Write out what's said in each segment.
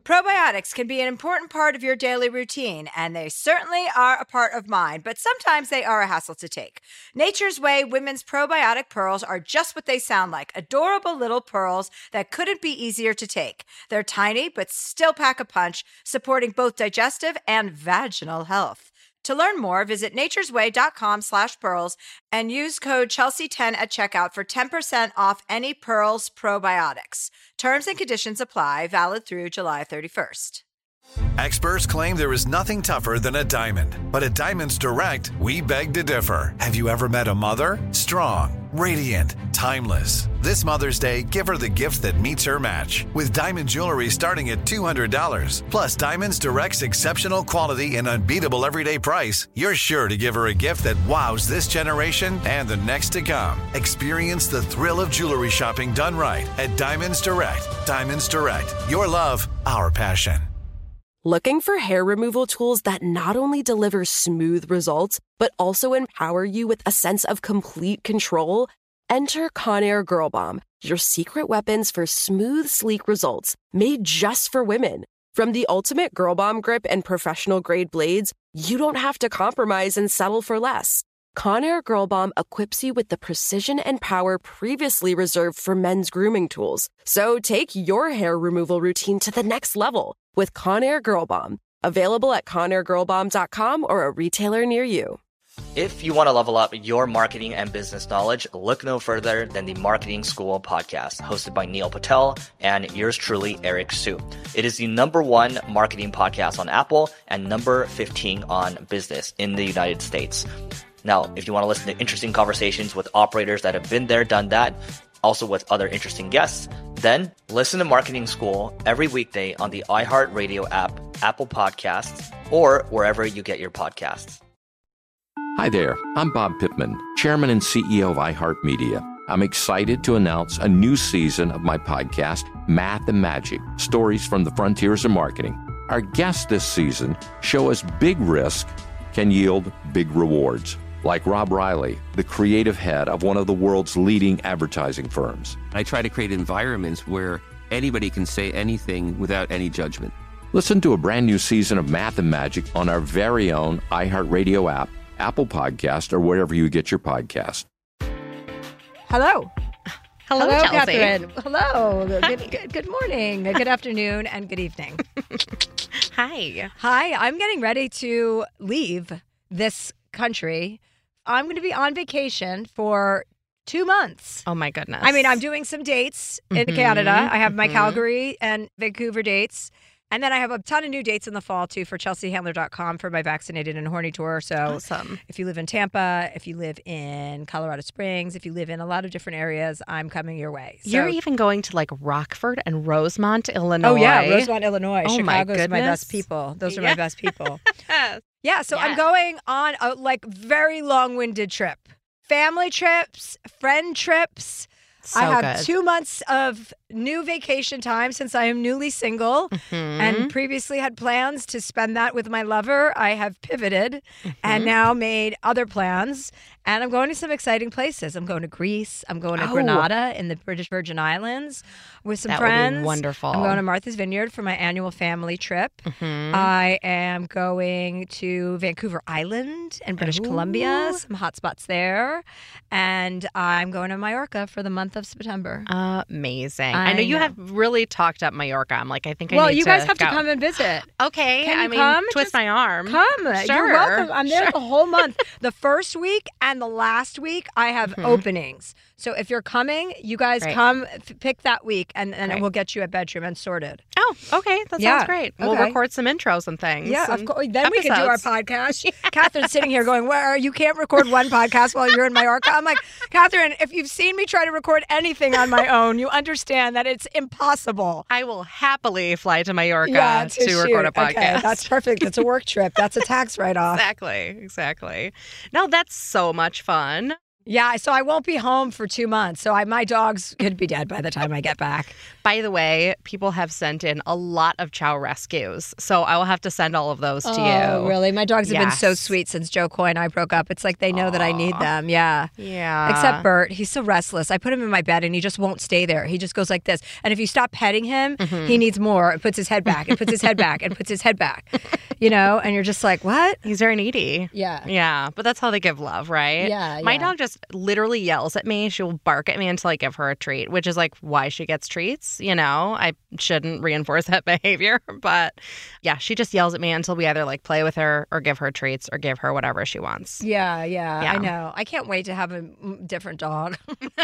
Probiotics can be an important part of your daily routine, and they certainly are a part of mine, but sometimes they are a hassle to take. Nature's Way Women's Probiotic Pearls are just what they sound like, adorable little pearls that couldn't be easier to take. They're tiny, but still pack a punch, supporting both digestive and vaginal health. To learn more, visit naturesway.com/pearls and use code Chelsea10 at checkout for 10% off any Pearls probiotics. Terms and conditions apply, valid through July 31st. Experts claim there is nothing tougher than a diamond. But at Diamonds Direct, we beg to differ. Have you ever met a mother? Strong, radiant, timeless. This Mother's Day, give her the gift that meets her match. With diamond jewelry starting at $200. Plus Diamonds Direct's exceptional quality and unbeatable everyday price, you're sure to give her a gift that wows this generation and the next to come. Experience the thrill of jewelry shopping done right at Diamonds Direct. Diamonds Direct. Your love, our passion. Looking for hair removal tools that not only deliver smooth results, but also empower you with a sense of complete control? Enter Conair Girl Bomb, your secret weapons for smooth, sleek results, made just for women. From the ultimate Girl Bomb grip and professional-grade blades, you don't have to compromise and settle for less. Conair Girl Bomb equips you with the precision and power previously reserved for men's grooming tools. So take your hair removal routine to the next level with Conair Girl Bomb. Available at ConairGirlBomb.com or a retailer near you. If you want to level up your marketing and business knowledge, look no further than the Marketing School podcast, hosted by Neil Patel and yours truly, Eric Su. It is the #1 marketing podcast on Apple and number 15 on business in the United States. Now, if you want to listen to interesting conversations with operators that have been there, done that, also with other interesting guests, then listen to Marketing School every weekday on the iHeartRadio app, Apple Podcasts, or wherever you get your podcasts. Hi there, I'm Bob Pittman, Chairman and CEO of iHeartMedia. I'm excited to announce a new season of my podcast, Math and Magic, Stories from the Frontiers of Marketing. Our guests this season show us big risk can yield big rewards. Like Rob Riley, the creative head of one of the world's leading advertising firms. I try to create environments where anybody can say anything without any judgment. Listen to a brand new season of Math and Magic on our very own iHeartRadio app, Apple Podcast, or wherever you get your podcast. Hello. Hello, Chelsea. Catherine. Hello. Good morning, good afternoon, and good evening. Hi. Hi, I'm getting ready to leave this country. I'm going to be on vacation for 2 months. Oh, my goodness. I mean, I'm doing some dates in Canada. I have my Calgary and Vancouver dates. And then I have a ton of new dates in the fall, too, for chelseahandler.com for my Vaccinated and Horny tour. So awesome. If you live in Tampa, if you live in Colorado Springs, if you live in a lot of different areas, I'm coming your way. So, you're even going to like Rockford and Rosemont, Illinois. Oh, yeah, Rosemont, Illinois. Oh, Chicago's my best people. Those are my best people. Yeah, so Yes. I'm going on a very long-winded trip. Family trips, friend trips. So I have good. 2 months of new vacation time since I am newly single and previously had plans to spend that with my lover. I have pivoted and now made other plans. And I'm going to some exciting places. I'm going to Greece. I'm going to Grenada in the British Virgin Islands with some friends. Would be wonderful. I'm going to Martha's Vineyard for my annual family trip. I am going to Vancouver Island and British Columbia, some hot spots there. And I'm going to Mallorca for the month of September. Amazing. I know you have really talked up Mallorca. I'm like, I think I well, need you to guys have go. to come and visit. Okay. Can you I mean, come? twist my arm. Come. Sure. You're welcome. I'm there the whole month. The first week and the last week, I have openings. So if you're coming, you guys come pick that week, and we'll get you a bedroom and sorted. Oh, okay. That sounds great. We'll Okay. record some intros and things. Yeah, of and course. Then we can do our episodes. podcast. Catherine's sitting here going, "Where you can't record one podcast while you're in Mallorca." I'm like, Catherine, if you've seen me try to record anything on my own, you understand that it's impossible. I will happily fly to Mallorca to record a podcast. Okay, that's perfect. It's a work trip. That's a tax write-off. Exactly. No, that's so much fun. Yeah, so I won't be home for 2 months. So my dogs could be dead by the time I get back. By the way, people have sent in a lot of chow rescues. So I will have to send all of those to you. Oh, really? My dogs have been so Yes. sweet since Joe Coy and I broke up. It's like they know that I need them. Yeah. Yeah. Except Bert. He's so restless. I put him in my bed and he just won't stay there. He just goes like this. And if you stop petting him, he needs more. It puts his head back. It puts his head back. And puts his head back. You know? And you're just like, what? He's very needy. Yeah. Yeah, but that's how they give love, right? Yeah, My yeah. dog just literally yells at me. She'll bark at me until I give her a treat, which is like why she gets treats. You know, I shouldn't reinforce that behavior, but yeah, she just yells at me until we either like play with her or give her treats or give her whatever she wants. Yeah. Yeah. I know. I can't wait to have a different dog.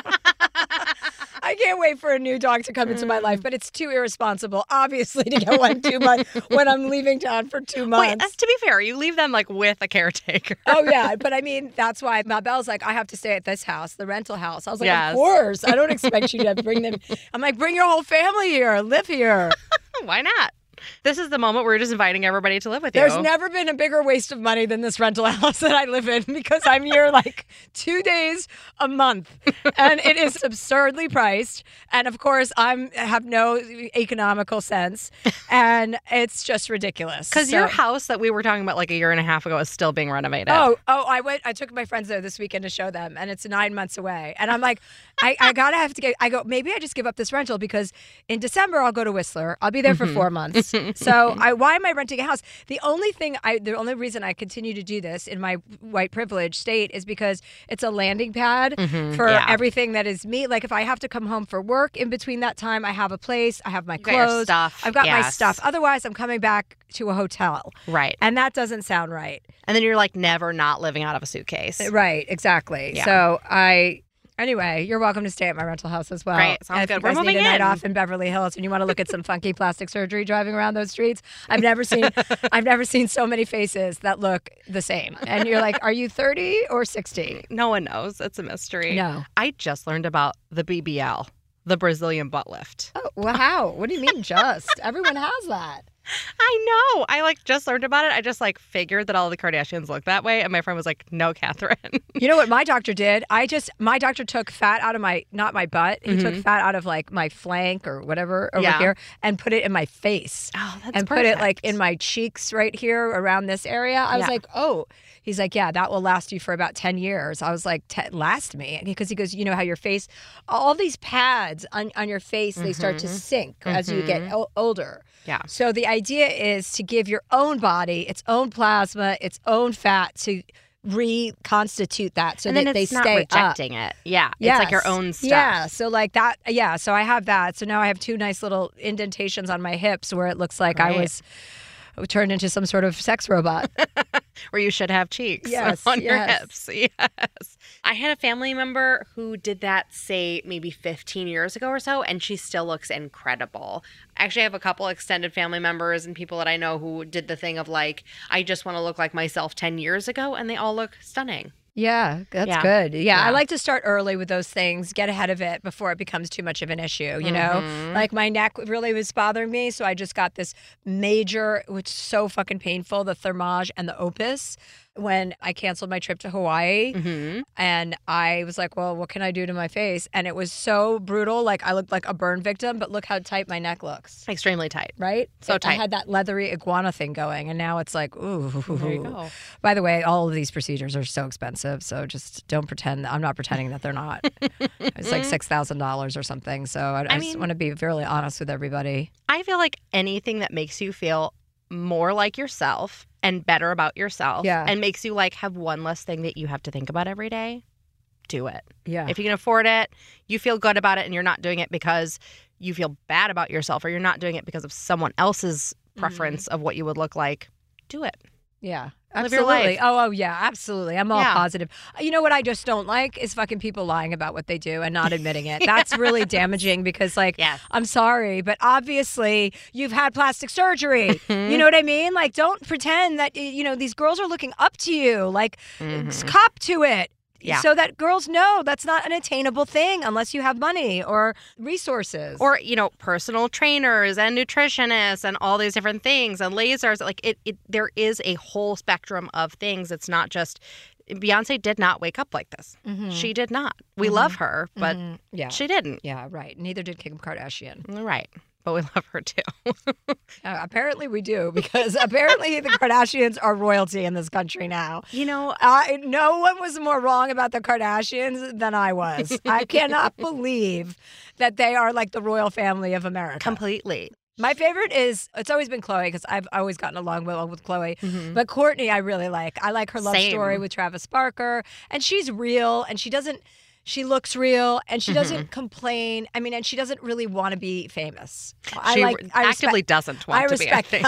I can't wait for a new dog to come into my life, but it's too irresponsible, obviously, to get one 2 months when I'm leaving town for 2 months. Wait, to be fair, you leave them like with a caretaker. Oh, yeah. But I mean, that's why Mabelle's like, I have to stay at this house, the rental house. I was like, Yes. Of course. I don't expect you to bring them. I'm like, bring your whole family here. Live here. Why not? This is the moment where we're just inviting everybody to live with There's you. never been a bigger waste of money than this rental house that I live in because I'm here like 2 days a month. And it is absurdly priced. And of course, I have no economical sense. And it's just ridiculous. Because your house that we were talking about like a year and a half ago is still being renovated. I took my friends there this weekend to show them, and it's 9 months away. And I'm like, I go, maybe I just give up this rental because in December I'll go to Whistler. I'll be there for 4 months. So why am I renting a house? The only reason I continue to do this in my white privilege state is because it's a landing pad for everything that is me. Like if I have to come home for work in between that time, I have a place, I have my got your clothes, stuff. I've got my Yes. stuff. Otherwise, I'm coming back to a hotel. Right. And that doesn't sound right. And then you're like never not living out of a suitcase. Right, exactly. Yeah. So anyway, you're welcome to stay at my rental house as well. Great, sounds If good. you We're guys need moving a night in. off in Beverly Hills and you want to look at some funky plastic surgery driving around those streets, I've never seen so many faces that look the same. And you're like, are you 30 or 60? No one knows. It's a mystery. No. I just learned about the BBL, the Brazilian butt lift. Oh, wow. What do you mean just? Everyone has that. I know. I just learned about it. I just figured that all the Kardashians look that way. And my friend was like, no, Catherine. You know what my doctor did? My doctor took fat out of not my butt. He took fat out of my flank or whatever over here and put it in my face. Oh, that's and perfect. put it in my cheeks right here around this area. I was like, oh. He's like, yeah, that will last you for about 10 years. I was like, last me? Because he goes, you know how your face, all these pads on your face, they start to sink as you get older. Yeah. So the idea is to give your own body its own plasma, its own fat to reconstitute that so and then that they it's not stay rejecting up. it. Yeah. Yes. It's like your own stuff. Yeah. So that. Yeah. So I have that. So now I have 2 nice little indentations on my hips where it looks like I was turned into some sort of sex robot. Where you should have cheeks on your hips. Yes. I had a family member who did that, say, maybe 15 years ago or so, and she still looks incredible. Actually, I have a couple extended family members and people that I know who did the thing of I just want to look like myself 10 years ago, and they all look stunning. Yeah, that's good. Yeah, I like to start early with those things, get ahead of it before it becomes too much of an issue, you know? Like my neck really was bothering me, so I just got this major, which is so fucking painful, the Thermage and the Opus. When I canceled my trip to Hawaii and I was like, well, what can I do to my face? And it was so brutal. I looked like a burn victim, but look how tight my neck looks. Extremely tight. Right? So tight. I had that leathery iguana thing going, and now it's like, ooh. There you go. By the way, all of these procedures are so expensive, so just don't pretend. I'm not pretending that they're not. It's like $6,000 or something. So I just want to be really honest with everybody. I feel like anything that makes you feel more like yourself and better about yourself and makes you have one less thing that you have to think about every day, do it. Yeah. If you can afford it, you feel good about it, and you're not doing it because you feel bad about yourself, or you're not doing it because of someone else's preference of what you would look like, do it. Yeah. Live your Absolutely. life. Oh, yeah, absolutely. I'm all positive. You know what I just don't like is fucking people lying about what they do and not admitting it. That's really damaging because, I'm sorry, but obviously you've had plastic surgery. You know what I mean? Don't pretend that, these girls are looking up to you. Cop to it. Yeah. So that girls know that's not an attainable thing unless you have money or resources. Or, personal trainers and nutritionists and all these different things and lasers. There is a whole spectrum of things. It's not just Beyonce did not wake up like this. She did not. We love her, but she didn't. Yeah, right. Neither did Kim Kardashian. Right. But we love her too. Apparently we do, because apparently the Kardashians are royalty in this country now. You know, no one was more wrong about the Kardashians than I was. I cannot believe that they are like the royal family of America. Completely. My favorite is, it's always been Khloe, because I've always gotten along well with Khloe. But Kourtney, I really like. I like her love story with Travis Barker. And she's real, and she looks real, and she doesn't complain. I mean, and she doesn't really want to be famous. She actively doesn't want to be, I think.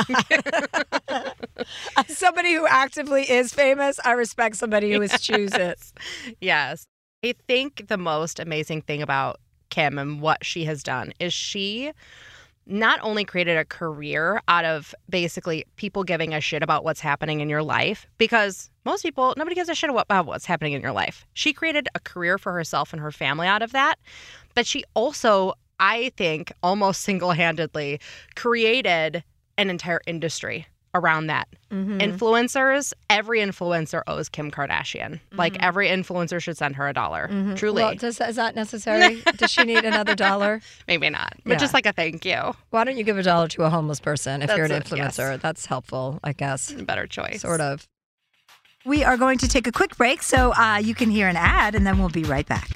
As somebody who actively is famous, I respect somebody who chooses it. Yes. I think the most amazing thing about Kim and what she has done is she not only created a career out of basically people giving a shit about what's happening in your life, because most people, nobody gives a shit about what's happening in your life. She created a career for herself and her family out of that. But she also, I think, almost single-handedly created an entire industry around that. Influencers, every influencer owes Kim Kardashian. Like, every influencer should send her $1. Truly. Well, is that necessary? Does she need another $1? Maybe not. But just like a thank you. Why don't you give $1 to a homeless person if you're an influencer? Yes. That's helpful, I guess. Better choice. Sort of. We are going to take a quick break so you can hear an ad, and then we'll be right back.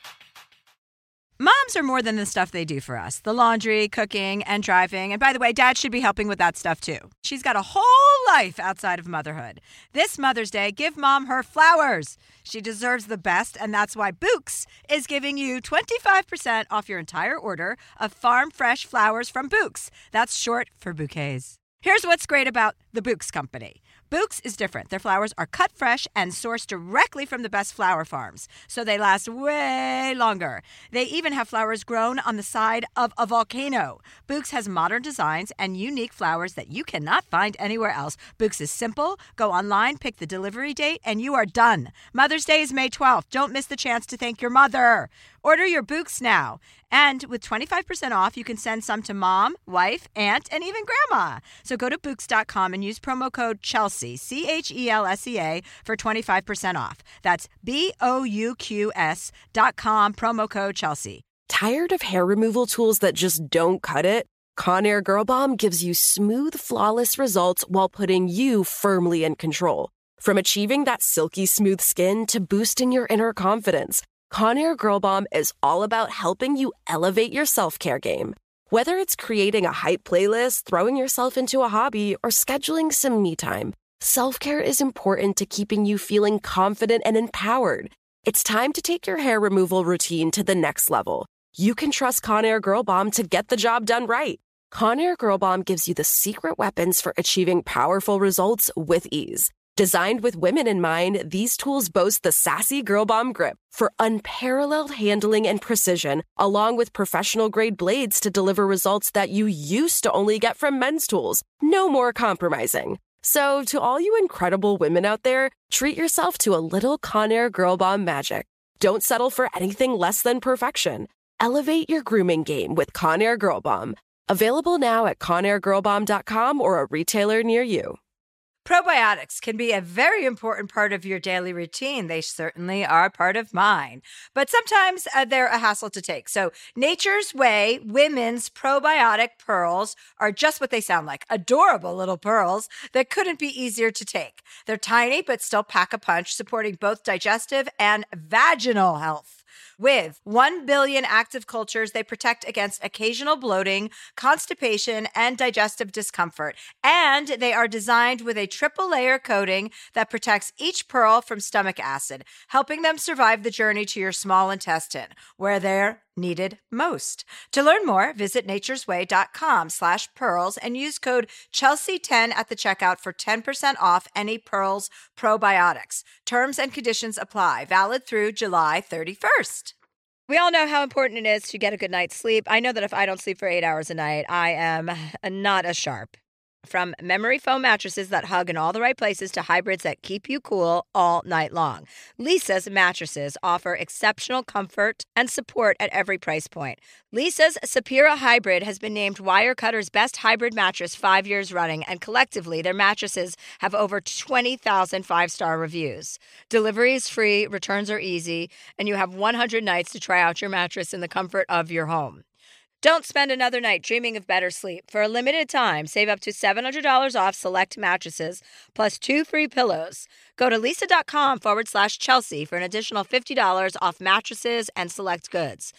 Moms are more than the stuff they do for us. The laundry, cooking, and driving. And by the way, Dad should be helping with that stuff too. She's got a whole life outside of motherhood. This Mother's Day, give Mom her flowers. She deserves the best, and that's why Bouqs is giving you 25% off your entire order of farm fresh flowers from Bouqs. That's short for bouquets. Here's what's great about the Bouqs company. Bouqs is different. Their flowers are cut fresh and sourced directly from the best flower farms, so they last way longer. They even have flowers grown on the side of a volcano. Bouqs has modern designs and unique flowers that you cannot find anywhere else. Bouqs is simple. Go online, pick the delivery date, and you are done. Mother's Day is May 12th. Don't miss the chance to thank your mother. Order your Bouqs now. And with 25% off, you can send some to mom, wife, aunt, and even grandma. So go to Bouqs.com and use promo code Chelsea, CHELSEA, for 25% off. That's BOUQS.com, promo code Chelsea. Tired of hair removal tools that just don't cut it? Conair Girl Bomb gives you smooth, flawless results while putting you firmly in control. From achieving that silky smooth skin to boosting your inner confidence, Conair Girl Bomb is all about helping you elevate your self-care game. Whether it's creating a hype playlist, throwing yourself into a hobby, or scheduling some me time, self-care is important to keeping you feeling confident and empowered. It's time to take your hair removal routine to the next level. You can trust Conair Girl Bomb to get the job done right. Conair Girl Bomb gives you the secret weapons for achieving powerful results with ease. Designed with women in mind, these tools boast the sassy Girl Bomb grip for unparalleled handling and precision, along with professional-grade blades to deliver results that you used to only get from men's tools. No more compromising. So, to all you incredible women out there, treat yourself to a little Conair Girl Bomb magic. Don't settle for anything less than perfection. Elevate your grooming game with Conair Girl Bomb. Available now at ConairGirlBomb.com or a retailer near you. Probiotics can be a very important part of your daily routine. They certainly are part of mine. But sometimes they're a hassle to take. So Nature's Way Women's Probiotic Pearls are just what they sound like. Adorable little pearls that couldn't be easier to take. They're tiny but still pack a punch, supporting both digestive and vaginal health. With 1 billion active cultures, they protect against occasional bloating, constipation, and digestive discomfort. And they are designed with a triple-layer coating that protects each pearl from stomach acid, helping them survive the journey to your small intestine, where they're needed most. To learn more, visit naturesway.com/pearls and use code Chelsea10 at the checkout for 10% off any Pearls probiotics. Terms and conditions apply. Valid through July 31st. We all know how important it is to get a good night's sleep. I know that if I don't sleep for 8 hours a night, I am not as sharp. From memory foam mattresses that hug in all the right places to hybrids that keep you cool all night long, Leesa's mattresses offer exceptional comfort and support at every price point. Leesa's Sapira Hybrid has been named Wirecutter's best hybrid mattress 5 years running, and collectively, their mattresses have over 20,000 five-star reviews. Delivery is free, returns are easy, and you have 100 nights to try out your mattress in the comfort of your home. Don't spend another night dreaming of better sleep. For a limited time, save up to $700 off select mattresses, plus 2 free pillows. Go to leesa.com/Chelsea for an additional $50 off mattresses and select goods.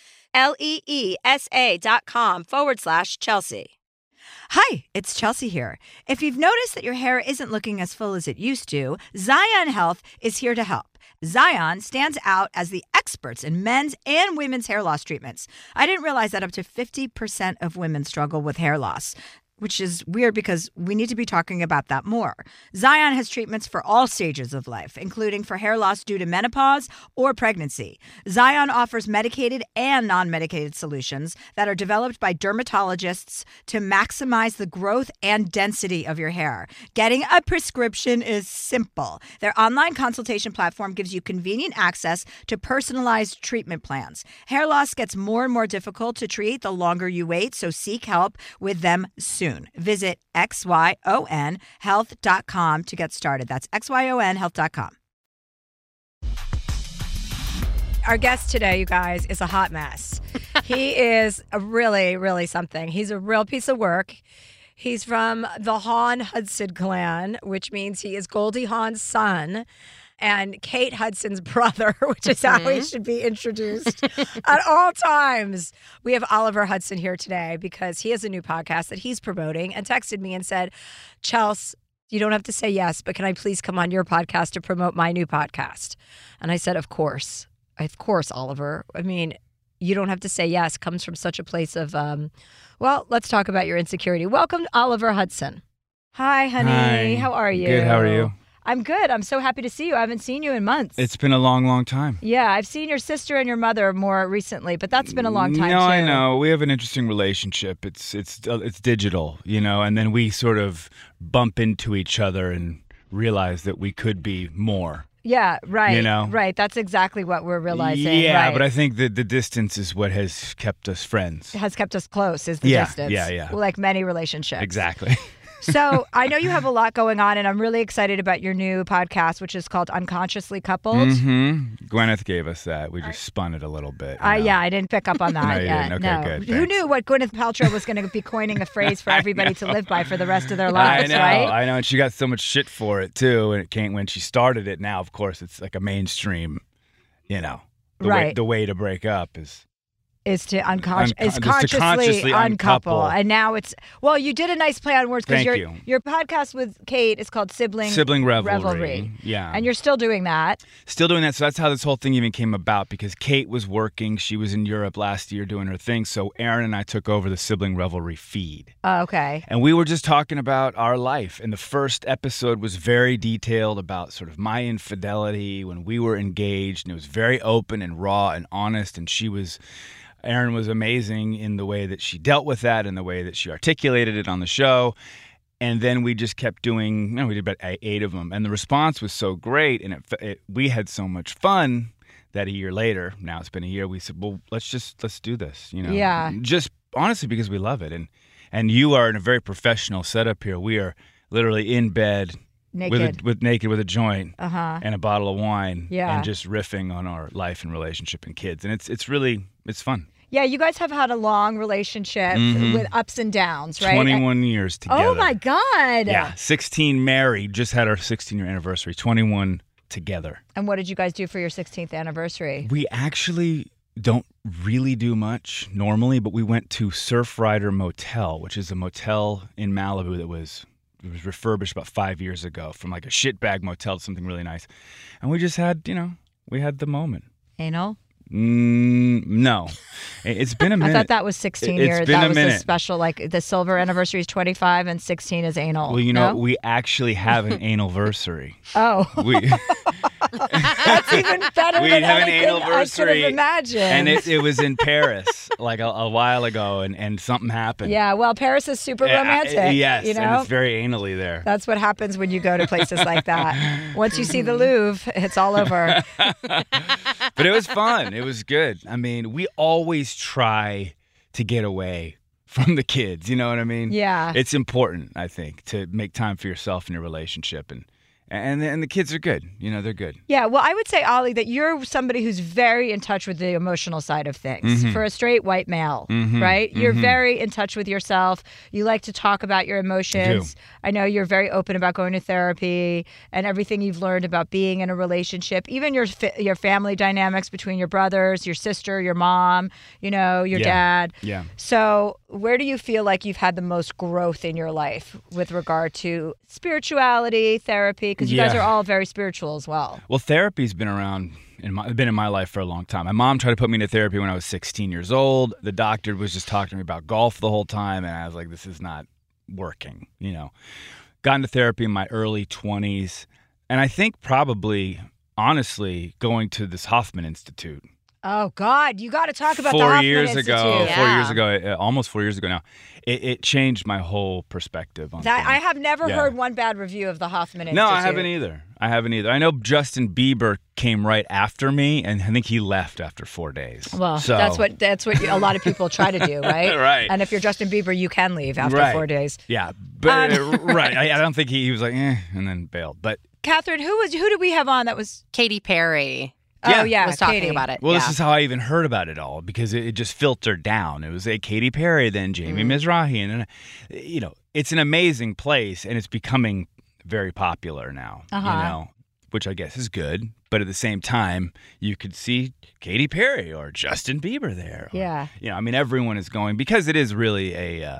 LEESA.com/Chelsea. Hi, it's Chelsea here. If you've noticed that your hair isn't looking as full as it used to, Zion Health is here to help. Zion stands out as the experts in men's and women's hair loss treatments. I didn't realize that up to 50% of women struggle with hair loss, which is weird because we need to be talking about that more. Zion has treatments for all stages of life, including for hair loss due to menopause or pregnancy. Zion offers medicated and non-medicated solutions that are developed by dermatologists to maximize the growth and density of your hair. Getting a prescription is simple. Their online consultation platform gives you convenient access to personalized treatment plans. Hair loss gets more and more difficult to treat the longer you wait, so seek help with them soon. Visit XYONhealth.com to get started. That's XYONhealth.com. Our guest today, you guys, is a hot mess. He is a really something. He's a real piece of work. He's from the Hawn Hudson clan, which means he is Goldie Hawn's son and Kate Hudson's brother, which is how he should be introduced at all times. We have Oliver Hudson here today because he has a new podcast that he's promoting and texted me and said, Chels, you don't have to say yes, but can I please come on your podcast to promote my new podcast? And I said, of course, Oliver. I mean, you don't have to say yes. Comes from such a place of, well, let's talk about your insecurity. Welcome, Oliver Hudson. Hi, honey. Hi. How are you? Good. How are you? I'm good. I'm so happy to see you. I haven't seen you in months. It's been a long time. Yeah, I've seen your sister and your mother more recently, but that's been a long time, No, too. I know. We have an interesting relationship. It's digital, and then we sort of bump into each other and realize that we could be more. Yeah, right. Right. That's exactly what we're realizing. Yeah, right. but I think that the distance is what has kept us friends. Has kept us close is the distance. Yeah. Like many relationships. Exactly. So I know you have a lot going on, and I'm really excited about your new podcast, which is called Unconsciously Coupled. Mm-hmm. Gwyneth gave us that. We just spun it a little bit. Yeah, I didn't pick up on that No, you yet. didn't. Okay, good. Who Thanks. knew what Gwyneth Paltrow was going to be coining a phrase for everybody to live by for the rest of their lives, right? I know, and she got so much shit for it, too, and it came when she started it. Now, of course, it's like a mainstream, the way to break up is to consciously uncouple. And now it's, well, you did a nice play on words because your podcast with Kate is called Sibling Revelry. Yeah. And you're still doing that. Still doing that. So that's how this whole thing even came about, because Kate was working. She was in Europe last year doing her thing. So Aaron and I took over the Sibling Revelry feed. Oh, okay. And we were just talking about our life. And the first episode was very detailed about sort of my infidelity when we were engaged. And it was very open and raw and honest. And Erin was amazing in the way that she dealt with that and the way that she articulated it on the show. And then we just kept doing, we did about 8 of them. And the response was so great. And we had so much fun that a year later, now it's been a year, we said, well, let's do this, Yeah. Just honestly because we love it. And you are in a very professional setup here. We are literally in bed. Naked. With a joint and a bottle of wine, Yeah. and just riffing on our life and relationship and kids. And it's fun. Yeah, you guys have had a long relationship with ups and downs, right? 21 years together. Oh, my God. Yeah, 16 married, just had our 16-year anniversary, 21 together. And what did you guys do for your 16th anniversary? We actually don't really do much normally, but we went to Surfrider Motel, which is a motel in Malibu that was refurbished about 5 years ago from like a shitbag motel to something really nice. And we just had, we had the moment. Anal? No. It's been a minute. I thought that was 16 years. It's been that a was minute. a special, like the silver anniversary is 25 and 16 is anal. Well, no? we actually have an anniversary. Oh. That's even better We'd than have an anything I could anniversary, have imagined. and it was in Paris like a while ago, and something happened. Yeah, well, Paris is super romantic. Yes, you know? and it's very anally there. That's what happens when you go to places like that. Once you see the Louvre, it's all over. But it was fun. It was good. I mean, we always try to get away from the kids. You know what I mean? Yeah. It's important, I think, to make time for yourself and your relationship. And the kids are good. You know, they're good. Yeah, well, I would say, Ollie, that you're somebody who's very in touch with the emotional side of things for a straight white male, right? You're very in touch with yourself. You like to talk about your emotions. I know you're very open about going to therapy and everything you've learned about being in a relationship, even your family dynamics between your brothers, your sister, your mom, you know, your dad. Yeah. So where do you feel like you've had the most growth in your life with regard to spirituality, therapy? Because you guys are all very spiritual as well. Well, therapy's been around, been in my life for a long time. My mom tried to put me into therapy when I was 16 years old. The doctor was just talking to me about golf the whole time, and I was like, this is not working, you know. Got into therapy in my early 20s, and I think probably, honestly, going to this Hoffman Institute. Oh, God, you got to talk about the Hoffman Institute. 4 years ago, almost 4 years ago now, it changed my whole perspective on that. things. I have never heard one bad review of the Hoffman Institute. No, I haven't either. I know Justin Bieber came right after me, and I think he left after 4 days. Well, that's what a lot of people try to do, right? Right. And if you're Justin Bieber, you can leave after 4 days. Yeah, but right. I don't think he was like, and then bailed. But Catherine, who did we have on that was Katy Perry. Oh, yeah, was talking Katy. about it. Well, this is how I even heard about it all, because it just filtered down. It was Katy Perry, then Jamie Mizrahi, and you know, it's an amazing place, and it's becoming very popular now. You know, which I guess is good. But at the same time, you could see Katy Perry or Justin Bieber there. Yeah. You know, I mean, everyone is going, because it is really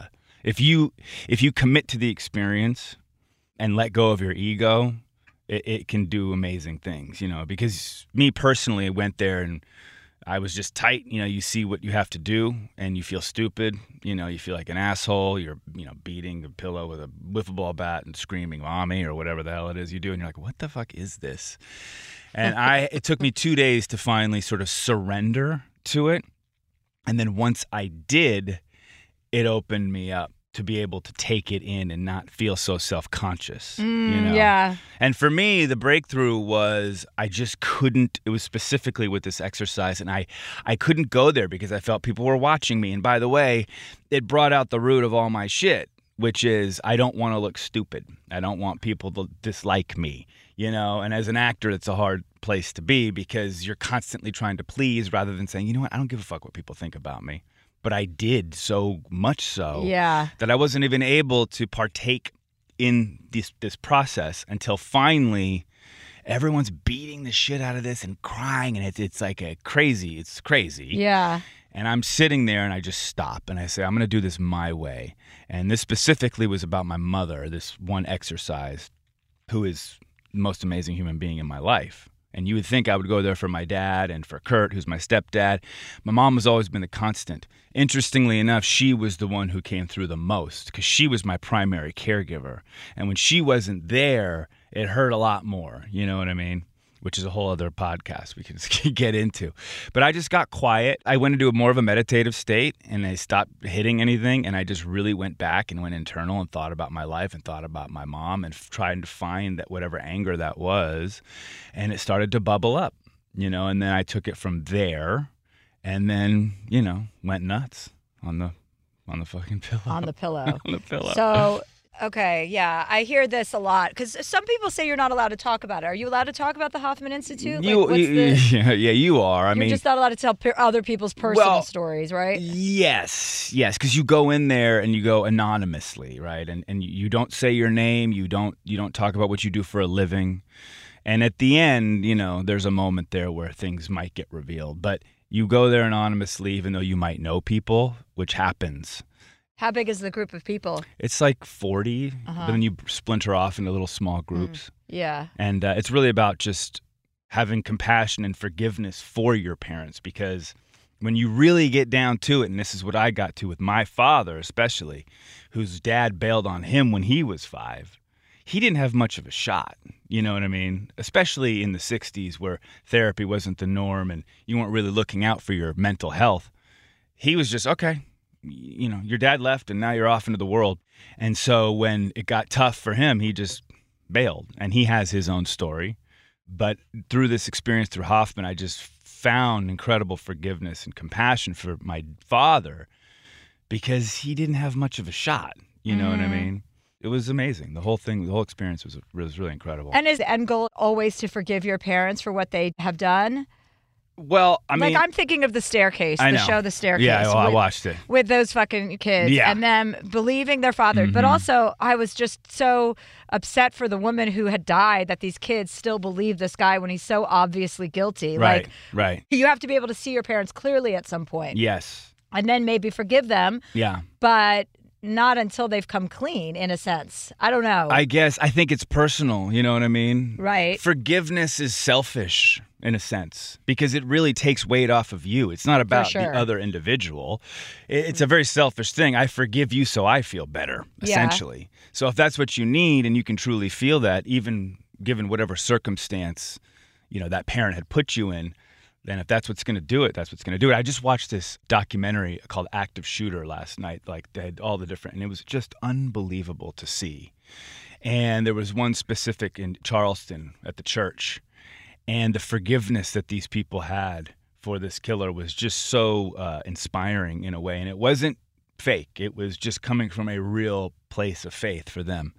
if you commit to the experience and let go of your ego, it can do amazing things, you know, because me personally went there and I was just tight. You know, you see what you have to do and you feel stupid. You know, you feel like an asshole. You're, you know, beating the pillow with a wiffle ball bat and screaming "mommy" or whatever the hell it is you do. And you're like, what the fuck is this? And it took me 2 days to finally sort of surrender to it. And then once I did, it opened me up to be able to take it in and not feel so self-conscious, you know? Yeah. And for me, the breakthrough was I just couldn't, it was specifically with this exercise, and I couldn't go there because I felt people were watching me. And by the way, it brought out the root of all my shit, which is I don't want to look stupid. I don't want people to dislike me, you know? And as an actor, it's a hard place to be because you're constantly trying to please rather than saying, you know what, I don't give a fuck what people think about me. But I did so much so that I wasn't even able to partake in this process until finally everyone's beating the shit out of this and crying, and it's like it's crazy. Yeah. And I'm sitting there and I just stop and I say, I'm going to do this my way. And this specifically was about my mother, this one exercise, who is the most amazing human being in my life. And you would think I would go there for my dad and for Kurt, who's my stepdad. My mom has always been the constant. Interestingly enough, she was the one who came through the most because she was my primary caregiver. And when she wasn't there, it hurt a lot more. You know what I mean? Which is a whole other podcast we can get into. But I just got quiet. I went into more of a meditative state, and I stopped hitting anything, and I just really went back and went internal and thought about my life and thought about my mom and tried to find that whatever anger that was, and it started to bubble up, you know, and then I took it from there and then, you know, went nuts on the fucking pillow. On the pillow. On the pillow. So... Okay, yeah, I hear this a lot because some people say you're not allowed to talk about it. Are you allowed to talk about the Hoffman Institute? Yeah, you are. You're just not allowed to tell other people's personal stories, right? Yes, because you go in there and you go anonymously, right? And you don't say your name. You don't talk about what you do for a living. And at the end, you know, there's a moment there where things might get revealed, but you go there anonymously, even though you might know people, which happens. How big is the group of people? It's like 40, but then you splinter off into little small groups. Yeah. And it's really about just having compassion and forgiveness for your parents, because when you really get down to it, and this is what I got to with my father especially, whose dad bailed on him when he was 5, he didn't have much of a shot. You know what I mean? Especially in the 60s where therapy wasn't the norm and you weren't really looking out for your mental health. He was just, okay, you know, your dad left and now you're off into the world. And so when it got tough for him, he just bailed. And he has his own story. But through this experience through Hoffman, I just found incredible forgiveness and compassion for my father because he didn't have much of a shot. You know what I mean? It was amazing. The whole experience was really incredible. And is the end goal always to forgive your parents for what they have done? Well, I mean, like I'm thinking of The Staircase, the show The Staircase. Yeah, I watched it. With those fucking kids and them believing their father. But also, I was just so upset for the woman who had died that these kids still believe this guy when he's so obviously guilty. Right, like, right. You have to be able to see your parents clearly at some point. Yes. And then maybe forgive them. Yeah. But not until they've come clean, in a sense. I don't know. I think it's personal, you know what I mean? Right. Forgiveness is selfish in a sense because it really takes weight off of you. It's not about the other individual. It's a very selfish thing. I forgive you so I feel better, essentially. So if that's what you need and you can truly feel that, even given whatever circumstance, you know, that parent had put you in, then if that's what's going to do it, that's what's going to do it. I just watched this documentary called Active Shooter last night. Like they had all the different, and it was just unbelievable to see. And there was one specific in Charleston at the church, and the forgiveness that these people had for this killer was just so inspiring in a way. And it wasn't fake. It was just coming from a real place of faith for them.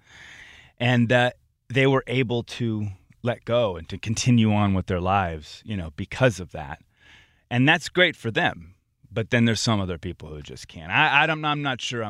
And they were able to let go and to continue on with their lives, you know, because of that. And that's great for them. But then there's some other people who just can't. I'm not sure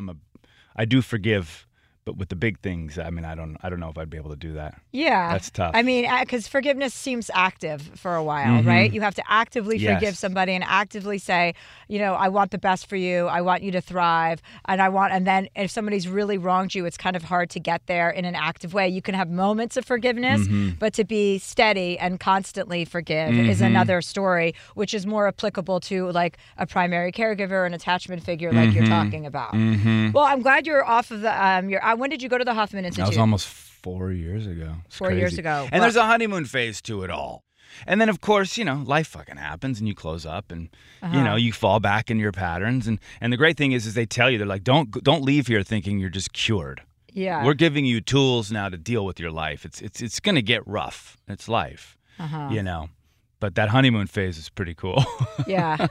I do forgive, but with the big things, I mean, I don't know if I'd be able to do that. Yeah. That's tough. I mean, because forgiveness seems active for a while, right? You have to actively forgive somebody and actively say, you know, I want the best for you. I want you to thrive. And then if somebody's really wronged you, it's kind of hard to get there in an active way. You can have moments of forgiveness, but to be steady and constantly forgive is another story, which is more applicable to like a primary caregiver, an attachment figure like you're talking about. Well, I'm glad you're off of the, when did you go to the Hoffman Institute? That was almost 4 years ago. It's 4 years ago. And there's a honeymoon phase to it all. And then, of course, you know, life fucking happens and you close up and, you know, you fall back into your patterns. And the great thing is they tell you, they're like, don't leave here thinking you're just cured. Yeah. We're giving you tools now to deal with your life. It's going to get rough. It's life, you know. But that honeymoon phase is pretty cool. Yeah,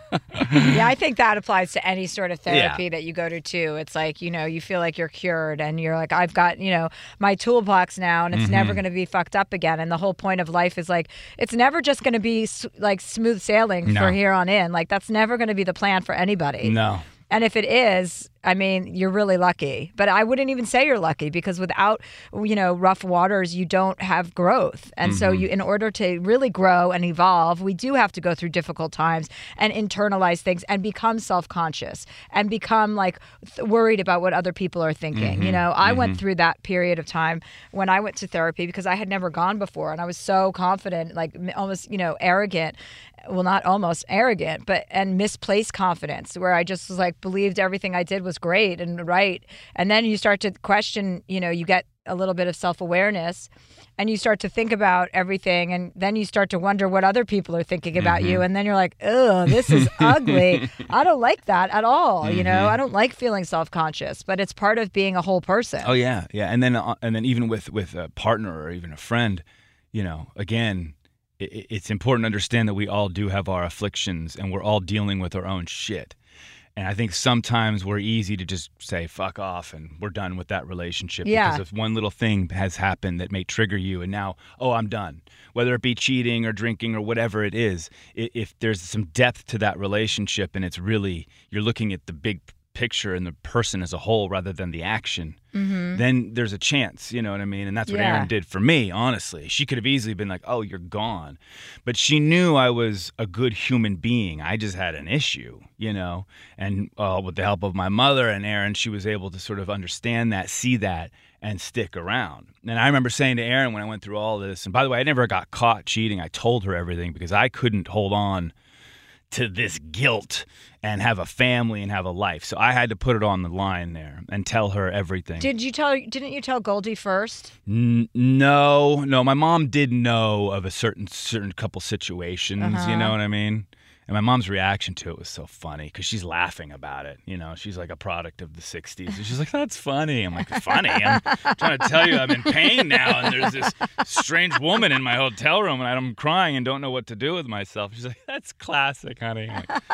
I think that applies to any sort of therapy that you go to, too. It's like, you know, you feel like you're cured and you're like, I've got, you know, my toolbox now and it's never going to be fucked up again. And the whole point of life is like, it's never just going to be like smooth sailing for here on in. Like, that's never going to be the plan for anybody. No. And if it is, I mean, you're really lucky. But I wouldn't even say you're lucky because without, you know, rough waters, you don't have growth. And so in order to really grow and evolve, we do have to go through difficult times and internalize things and become self-conscious and become like worried about what other people are thinking. You know, I went through that period of time when I went to therapy because I had never gone before and I was so confident, like almost, you know, arrogant. Well, not almost arrogant, and misplaced confidence where I just was like, believed everything I did was great and right. And then you start to question, you know, you get a little bit of self-awareness and you start to think about everything. And then you start to wonder what other people are thinking about you. And then you're like, oh, this is ugly. I don't like that at all. You know, I don't like feeling self-conscious, but it's part of being a whole person. Oh, yeah. Yeah. And then even with a partner or even a friend, you know, again, it's important to understand that we all do have our afflictions and we're all dealing with our own shit. And I think sometimes we're easy to just say, fuck off, and we're done with that relationship because if one little thing has happened that may trigger you and now, I'm done. Whether it be cheating or drinking or whatever it is, if there's some depth to that relationship and it's really, you're looking at the big picture and the person as a whole rather than the action, then there's a chance, you know what I mean? And that's what Erin did for me, honestly. She could have easily been like, oh, you're gone. But she knew I was a good human being. I just had an issue, you know? And with the help of my mother and Erin, she was able to sort of understand that, see that, and stick around. And I remember saying to Erin when I went through all this, and by the way, I never got caught cheating. I told her everything because I couldn't hold on to this guilt and have a family and have a life. So I had to put it on the line there and tell her everything. Didn't you tell Goldie first? No. My mom did know of a certain couple situations, you know what I mean? And my mom's reaction to it was so funny because she's laughing about it. You know, she's like a product of the 60s. And she's like, that's funny. I'm like, funny? I'm trying to tell you I'm in pain now. And there's this strange woman in my hotel room and I'm crying and don't know what to do with myself. She's like, that's classic, honey. I'm like,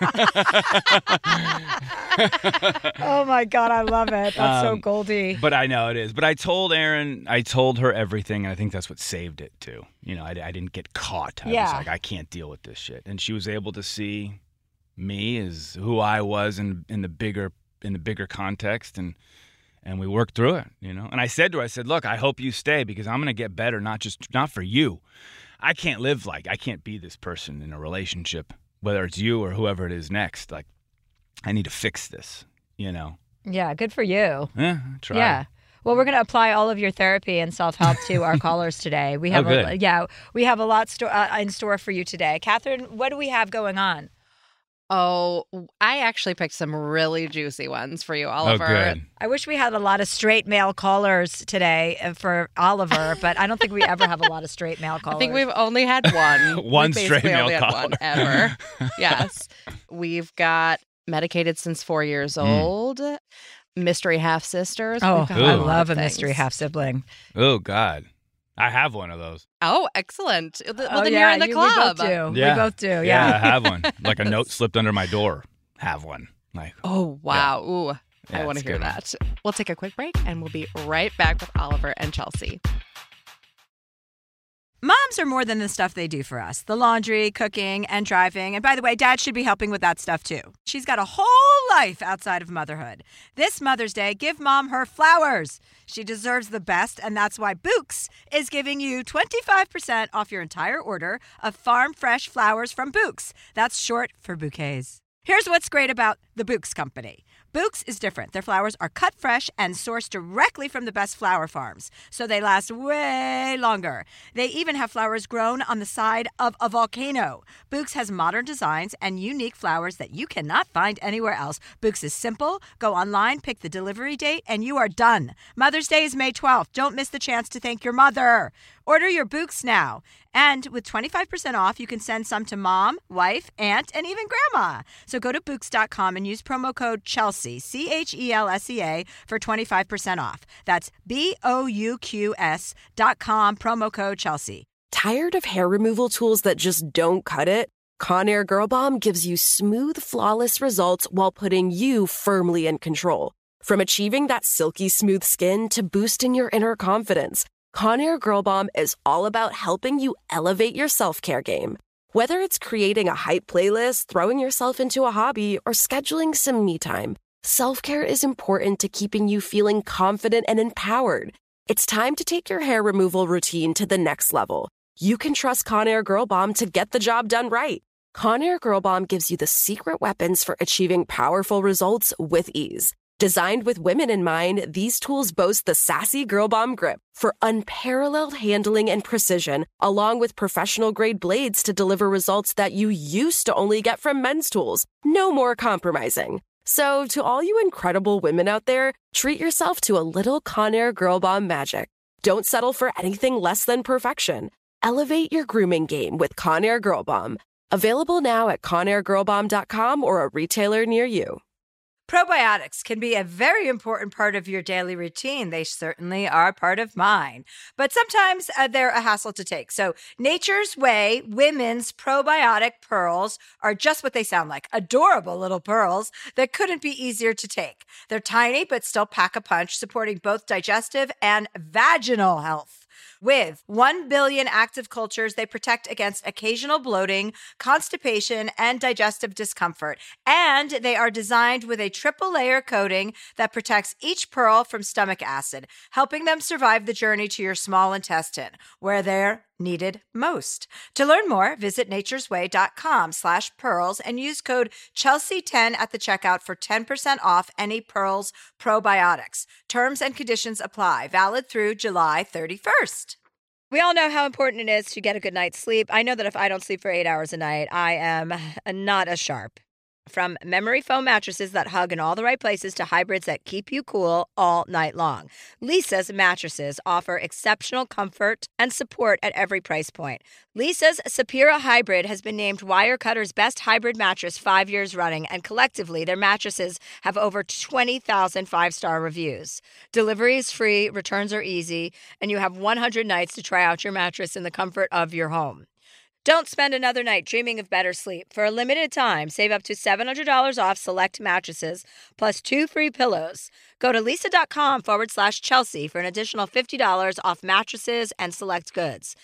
oh, my God. I love it. That's so Goldie. But I know it is. But I told her everything. And I think that's what saved it, too. You know, I didn't get caught. I was like, I can't deal with this shit. And she was able to see me as who I was in the bigger context, and we worked through it, you know. And I said to her, look, I hope you stay because I'm going to get better, not for you. I can't be this person in a relationship, whether it's you or whoever it is next. Like, I need to fix this, you know. Yeah, good for you. Yeah, try. Yeah. Well, we're going to apply all of your therapy and self-help to our callers today. We have we have a lot in store for you today. Catherine, what do we have going on? Oh, I actually picked some really juicy ones for you, Oliver. Oh, good. I wish we had a lot of straight male callers today for Oliver, but I don't think we ever have a lot of straight male callers. I think we've only had one. One straight male caller. One ever. Yes. We've got medicated since 4 years old. Mystery half-sisters. Oh, I love a mystery half-sibling. Oh, God. I have one of those. Oh, excellent. Well, then you're in the club. We both do. Yeah. We both do, Yeah, I have one. Like a note slipped under my door. Have one. Like. Oh, wow. Yeah. Ooh, I want to hear that. We'll take a quick break, and we'll be right back with Oliver and Chelsea. Moms are more than the stuff they do for us. The laundry, cooking, and driving. And by the way, Dad should be helping with that stuff too. She's got a whole life outside of motherhood. This Mother's Day, give Mom her flowers. She deserves the best, and that's why Bouqs is giving you 25% off your entire order of farm fresh flowers from Bouqs. That's short for bouquets. Here's what's great about the Bouqs company. Bouqs is different. Their flowers are cut fresh and sourced directly from the best flower farms, so they last way longer. They even have flowers grown on the side of a volcano. Bouqs has modern designs and unique flowers that you cannot find anywhere else. Bouqs is simple. Go online, pick the delivery date, and you are done. Mother's Day is May 12th. Don't miss the chance to thank your mother. Order your Bouqs now. And with 25% off, you can send some to mom, wife, aunt, and even grandma. So go to Bouqs.com and use promo code Chelsea, CHELSEA, for 25% off. That's BOUQS.com, promo code Chelsea. Tired of hair removal tools that just don't cut it? Conair Girl Bomb gives you smooth, flawless results while putting you firmly in control. From achieving that silky smooth skin to boosting your inner confidence, Conair Girl Bomb is all about helping you elevate your self-care game. Whether it's creating a hype playlist, throwing yourself into a hobby, or scheduling some me time, self-care is important to keeping you feeling confident and empowered. It's time to take your hair removal routine to the next level. You can trust Conair Girl Bomb to get the job done right. Conair Girl Bomb gives you the secret weapons for achieving powerful results with ease. Designed with women in mind, these tools boast the sassy Girl Bomb grip for unparalleled handling and precision, along with professional-grade blades to deliver results that you used to only get from men's tools. No more compromising. So, to all you incredible women out there, treat yourself to a little Conair Girl Bomb magic. Don't settle for anything less than perfection. Elevate your grooming game with Conair Girl Bomb. Available now at ConairGirlBomb.com or a retailer near you. Probiotics can be a very important part of your daily routine. They certainly are part of mine. But sometimes they're a hassle to take. So Nature's Way Women's Probiotic Pearls are just what they sound like. Adorable little pearls that couldn't be easier to take. They're tiny but still pack a punch, supporting both digestive and vaginal health. With 1 billion active cultures, they protect against occasional bloating, constipation, and digestive discomfort. And they are designed with a triple-layer coating that protects each pearl from stomach acid, helping them survive the journey to your small intestine, where they're needed most. To learn more, visit naturesway.com/pearls and use code Chelsea10 at the checkout for 10% off any Pearls probiotics. Terms and conditions apply. Valid through July 31st. We all know how important it is to get a good night's sleep. I know that if I don't sleep for 8 hours a night, I am not as sharp. From memory foam mattresses that hug in all the right places to hybrids that keep you cool all night long, Leesa's mattresses offer exceptional comfort and support at every price point. Leesa's Sapira Hybrid has been named Wirecutter's best hybrid mattress 5 years running, and collectively, their mattresses have over 20,000 five-star reviews. Delivery is free, returns are easy, and you have 100 nights to try out your mattress in the comfort of your home. Don't spend another night dreaming of better sleep. For a limited time, save up to $700 off select mattresses, plus 2 free pillows. Go to leesa.com/Chelsea for an additional $50 off mattresses and select goods.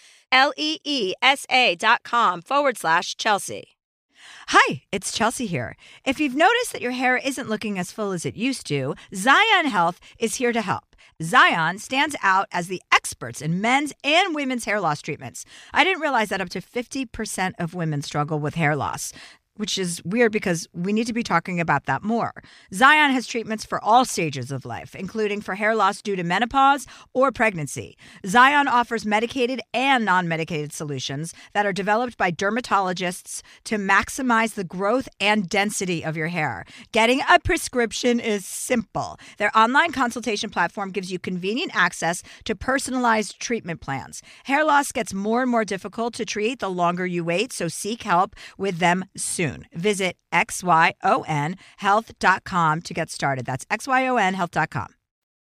LEESA.com/Chelsea. Hi, it's Chelsea here. If you've noticed that your hair isn't looking as full as it used to, Zion Health is here to help. Zion stands out as the experts in men's and women's hair loss treatments. I didn't realize that up to 50% of women struggle with hair loss, which is weird because we need to be talking about that more. Zion has treatments for all stages of life, including for hair loss due to menopause or pregnancy. Zion offers medicated and non-medicated solutions that are developed by dermatologists to maximize the growth and density of your hair. Getting a prescription is simple. Their online consultation platform gives you convenient access to personalized treatment plans. Hair loss gets more and more difficult to treat the longer you wait, so seek help with them soon. Visit XYONhealth.com to get started. That's XYONhealth.com.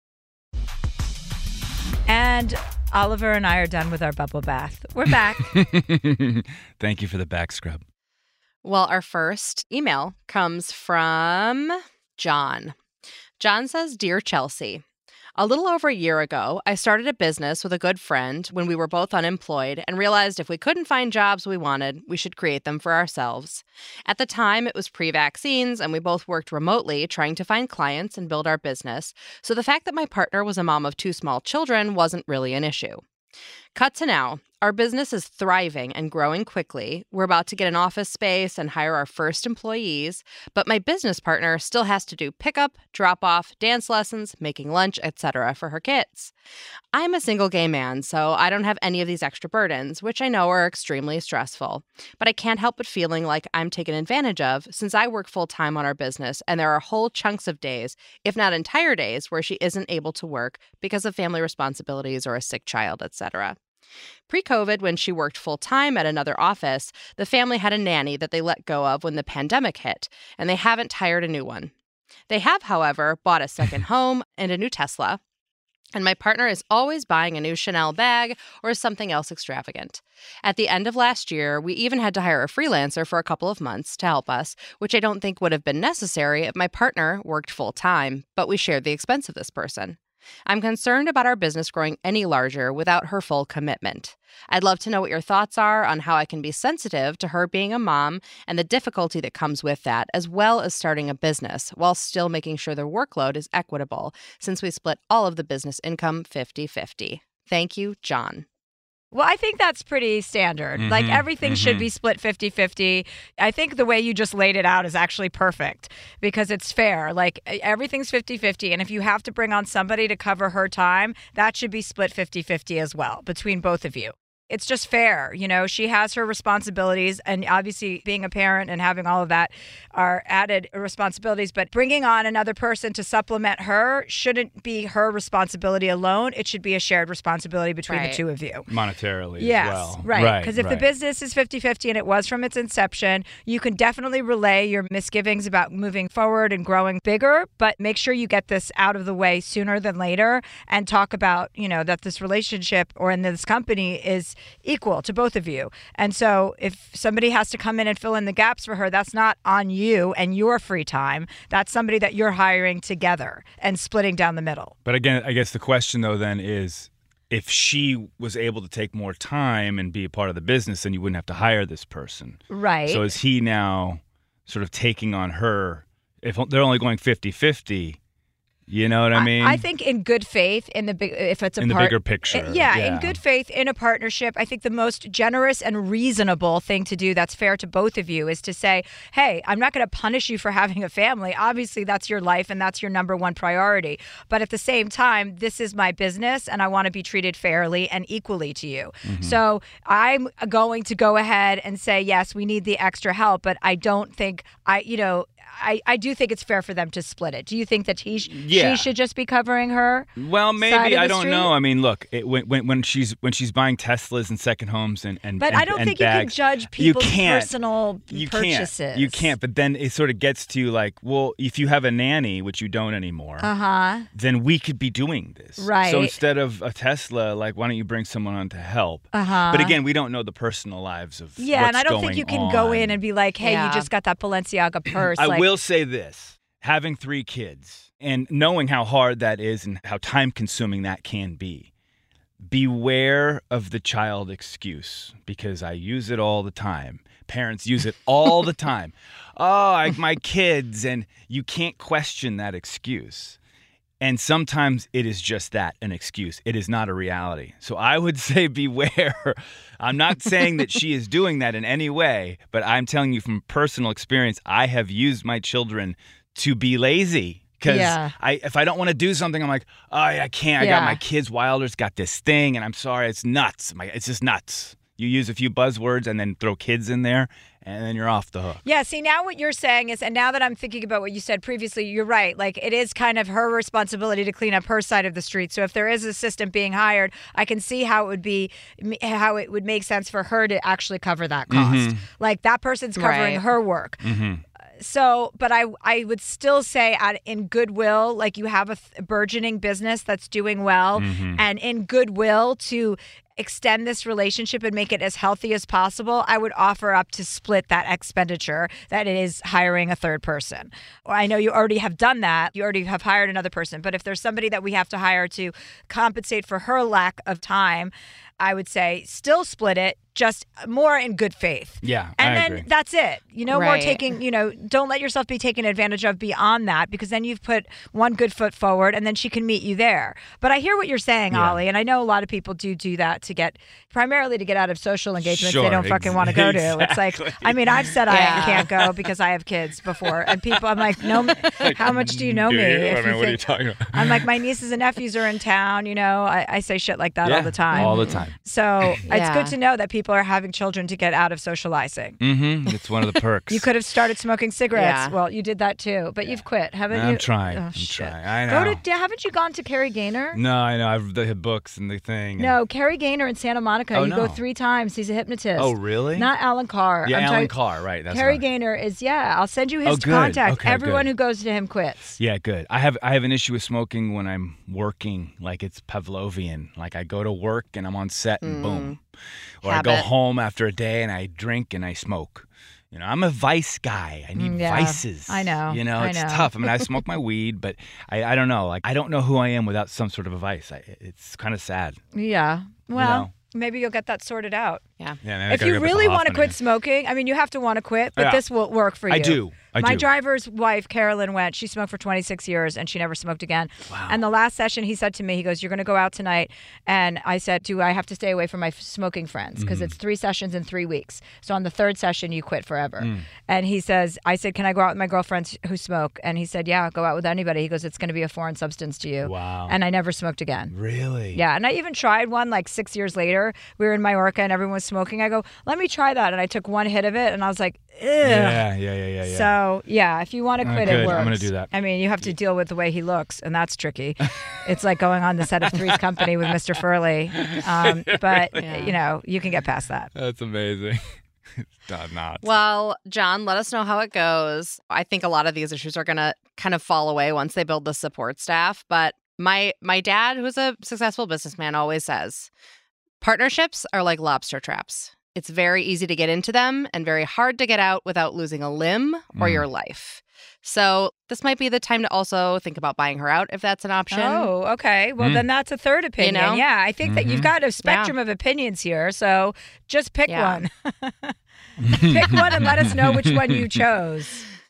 And Oliver and I are done with our bubble bath. We're back. Thank you for the back scrub. Well, our first email comes from John. John says, Dear Chelsea, a little over a year ago, I started a business with a good friend when we were both unemployed and realized if we couldn't find jobs we wanted, we should create them for ourselves. At the time, it was pre-vaccines, and we both worked remotely trying to find clients and build our business, so the fact that my partner was a mom of 2 small children wasn't really an issue. Cut to now. Our business is thriving and growing quickly. We're about to get an office space and hire our first employees, but my business partner still has to do pickup, drop-off, dance lessons, making lunch, etc. for her kids. I'm a single gay man, so I don't have any of these extra burdens, which I know are extremely stressful. But I can't help but feeling like I'm taken advantage of since I work full-time on our business, and there are whole chunks of days, if not entire days, where she isn't able to work because of family responsibilities or a sick child, etc. Pre-COVID, when she worked full-time at another office, the family had a nanny that they let go of when the pandemic hit, and they haven't hired a new one. They have, however, bought a second home and a new Tesla, and my partner is always buying a new Chanel bag or something else extravagant. At the end of last year, we even had to hire a freelancer for a couple of months to help us, which I don't think would have been necessary if my partner worked full-time, but we shared the expense of this person. I'm concerned about our business growing any larger without her full commitment. I'd love to know what your thoughts are on how I can be sensitive to her being a mom and the difficulty that comes with that, as well as starting a business, while still making sure the workload is equitable, since we split all of the business income 50-50. Thank you, John. Well, I think that's pretty standard. Like everything should be split 50-50. I think the way you just laid it out is actually perfect because it's fair. Like everything's 50-50. And if you have to bring on somebody to cover her time, that should be split 50-50 as well between both of you. It's just fair. You know, she has her responsibilities, and obviously being a parent and having all of that are added responsibilities, but bringing on another person to supplement her shouldn't be her responsibility alone. It should be a shared responsibility between the two of you. Monetarily as well. Right. Because if the business is 50-50 and it was from its inception, you can definitely relay your misgivings about moving forward and growing bigger, but make sure you get this out of the way sooner than later and talk about, you know, that this relationship or in this company is equal to both of you. And so if somebody has to come in and fill in the gaps for her, that's not on you and your free time. That's somebody that you're hiring together and splitting down the middle. But again, I guess the question though then is, if she was able to take more time and be a part of the business, then you wouldn't have to hire this person. Right. So is he now sort of taking on her, if they're only going 50-50, You know what I mean? I think in good faith, if it's in the bigger picture. In good faith, in a partnership, I think the most generous and reasonable thing to do that's fair to both of you is to say, hey, I'm not going to punish you for having a family. Obviously, that's your life and that's your number one priority. But at the same time, this is my business and I want to be treated fairly and equally to you. Mm-hmm. So I'm going to go ahead and say, yes, we need the extra help, but I don't think I do think it's fair for them to split it. Do you think that she should just be covering her? Well, maybe. I don't know. I mean, look, when she's buying Teslas and second homes but I don't think bags, you can judge people's personal purchases. You can't. But then it sort of gets to like, well, if you have a nanny, which you don't anymore, then we could be doing this. Right. So instead of a Tesla, like, why don't you bring someone on to help? But again, we don't know the personal lives of what's and I don't think you can go in and be like, hey, you just got that Balenciaga purse. I will say this, having 3 kids and knowing how hard that is and how time-consuming that can be, beware of the child excuse, because I use it all the time. Parents use it all the time. My kids, and you can't question that excuse. And sometimes it is just that, an excuse. It is not a reality. So I would say beware. I'm not saying that she is doing that in any way, but I'm telling you from personal experience, I have used my children to be lazy. Because if I don't want to do something, I'm like, I can't. I got my kids. Wilder's got this thing, and I'm sorry. It's nuts. It's just nuts. You use a few buzzwords and then throw kids in there, and then you're off the hook. Yeah, see, now what you're saying is, and now that I'm thinking about what you said previously, you're right. Like, it is kind of her responsibility to clean up her side of the street. So if there is an assistant being hired, I can see how it would make sense for her to actually cover that cost. Like, that person's covering her work. So, but I would still say in goodwill, like, you have a burgeoning business that's doing well, and in goodwill to extend this relationship and make it as healthy as possible, I would offer up to split that expenditure that it is hiring a third person. Well, I know you already have done that. You already have hired another person. But if there's somebody that we have to hire to compensate for her lack of time, I would say still split it, just more in good faith. Yeah, and I then agree. That's it. More taking, don't let yourself be taken advantage of beyond that, because then you've put one good foot forward and then she can meet you there. But I hear what you're saying, Ollie, and I know a lot of people do that primarily to get out of social engagements they don't fucking want to go to. It's like, I mean, I've said I can't go because I have kids before, and people, I'm like, no, how much do you know me? What are you talking about? I'm like, my nieces and nephews are in town, I say shit like that all the time. All the time. So it's good to know that people are having children to get out of socializing. It's one of the perks. You could have started smoking cigarettes. Well, you did that too, but you've quit, haven't you? I'm trying. Oh, I'm shit. trying. I know. Haven't you gone to Carrie Gaynor? No, I know. I've read the books and the thing. No, Carrie Gaynor in Santa Monica. You go 3 times. He's a hypnotist. Oh, really? Not Alan Carr. Yeah, Alan Carr, right. That's Carrie right. Gaynor is, I'll send you his contact. Okay, Everyone good. who goes to him quits. Yeah, good. I have an issue with smoking when I'm working, like it's Pavlovian. Like I go to work and I'm on set and boom. Or I go home after a day and I drink and I smoke. I'm a vice guy. I need vices. I know. It's tough. I mean, I smoke my weed, but I don't know. Like, I don't know who I am without some sort of a vice. It's kind of sad. Yeah. Well, maybe you'll get that sorted out. Yeah. If you really want to quit smoking, I mean, you have to want to quit, but this will work for you. I do. My driver's wife, Carolyn, went. She smoked for 26 years, and she never smoked again. Wow. And the last session, he said to me, he goes, you're going to go out tonight. And I said, do I have to stay away from my smoking friends? Because it's 3 sessions in 3 weeks. So on the 3rd session, you quit forever. And he says, I said, can I go out with my girlfriends who smoke? And he said, yeah, go out with anybody. He goes, it's going to be a foreign substance to you. Wow. And I never smoked again. Really? Yeah. And I even tried one like 6 years later. We were in Mallorca and everyone was smoking. I go, let me try that. And I took one hit of it and I was like, ugh. Yeah. So, if you want to quit, it works. I'm going to do that. I mean, you have to deal with the way he looks, and that's tricky. It's like going on the set of Three's Company with Mr. Furley. But, you can get past that. That's amazing. Not. Well, John, let us know how it goes. I think a lot of these issues are going to kind of fall away once they build the support staff. But my dad, who's a successful businessman, always says, partnerships are like lobster traps. It's very easy to get into them and very hard to get out without losing a limb or your life. So this might be the time to also think about buying her out if that's an option. Oh, okay. Well, then that's a third opinion. Yeah, I think that you've got a spectrum of opinions here. So just pick one. Pick one and let us know which one you chose.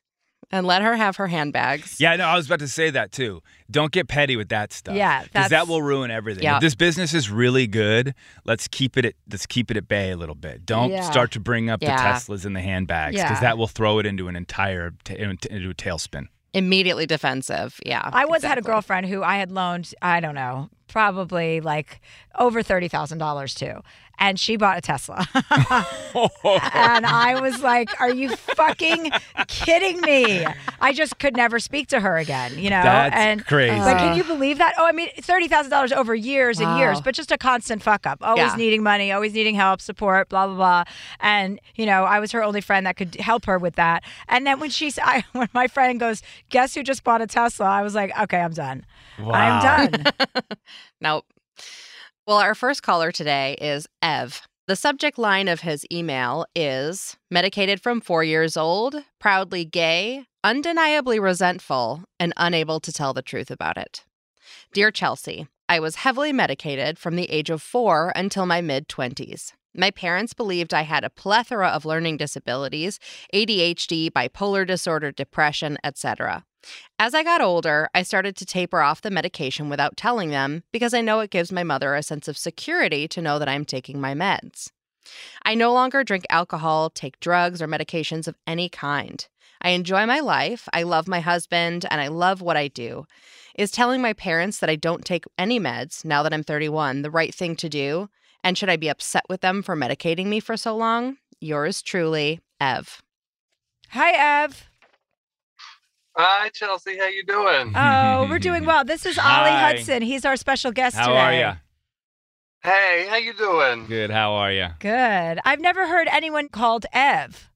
And let her have her handbags. Yeah, no, I was about to say that too. Don't get petty with that stuff. Yeah, because that will ruin everything. Yeah. If this business is really good, let's keep it at bay a little bit. Don't start to bring up the Teslas and the handbags, because that will throw it into an entire into a tailspin. Immediately defensive. Yeah. I once had a girlfriend who I had loaned, I don't know, probably like over $30,000 to. And she bought a Tesla. And I was like, are you fucking kidding me? I just could never speak to her again, you know? That's crazy. But can you believe that? Oh, I mean, $30,000 over years and years, but just a constant fuck up. Always needing money, always needing help, support, blah, blah, blah. And, you know, I was her only friend that could help her with that. And then when when my friend goes, guess who just bought a Tesla? I was like, okay, I'm done. Wow. I'm done. Nope. Well, our first caller today is Ev. The subject line of his email is medicated from 4 years old, proudly gay, undeniably resentful, and unable to tell the truth about it. Dear Chelsea, I was heavily medicated from the age of 4 until my mid-20s. My parents believed I had a plethora of learning disabilities, ADHD, bipolar disorder, depression, etc. As I got older, I started to taper off the medication without telling them because I know it gives my mother a sense of security to know that I'm taking my meds. I no longer drink alcohol, take drugs, or medications of any kind. I enjoy my life, I love my husband, and I love what I do. Is telling my parents that I don't take any meds now that I'm 31 the right thing to do? And should I be upset with them for medicating me for so long? Yours truly, Ev. Hi, Ev. Hi, Chelsea. How you doing? Oh, we're doing well. This is Ollie Hudson. He's our special guest today. How are you? Hey, how you doing? Good. How are you? Good. I've never heard anyone called Ev.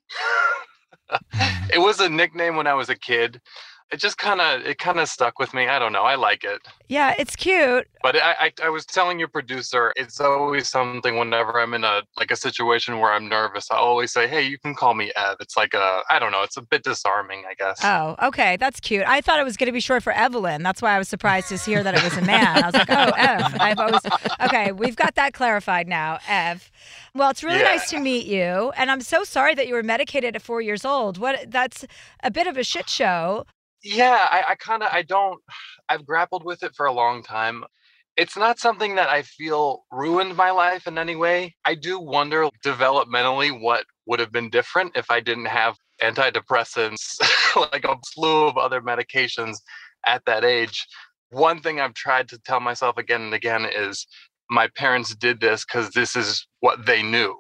It was a nickname when I was a kid. It just kind of stuck with me. I don't know. I like it. Yeah, it's cute. But I was telling your producer, it's always something whenever I'm in a situation where I'm nervous. I always say, hey, you can call me Ev. It's like I don't know. It's a bit disarming, I guess. Oh, okay. That's cute. I thought it was going to be short for Evelyn. That's why I was surprised to hear that it was a man. I was like, oh, Ev. Okay, we've got that clarified now, Ev. Well, it's really nice to meet you. And I'm so sorry that you were medicated at 4 years old. That's a bit of a shit show. Yeah, I've grappled with it for a long time. It's not something that I feel ruined my life in any way. I do wonder developmentally what would have been different if I didn't have antidepressants, like a slew of other medications at that age. One thing I've tried to tell myself again and again is my parents did this because this is what they knew.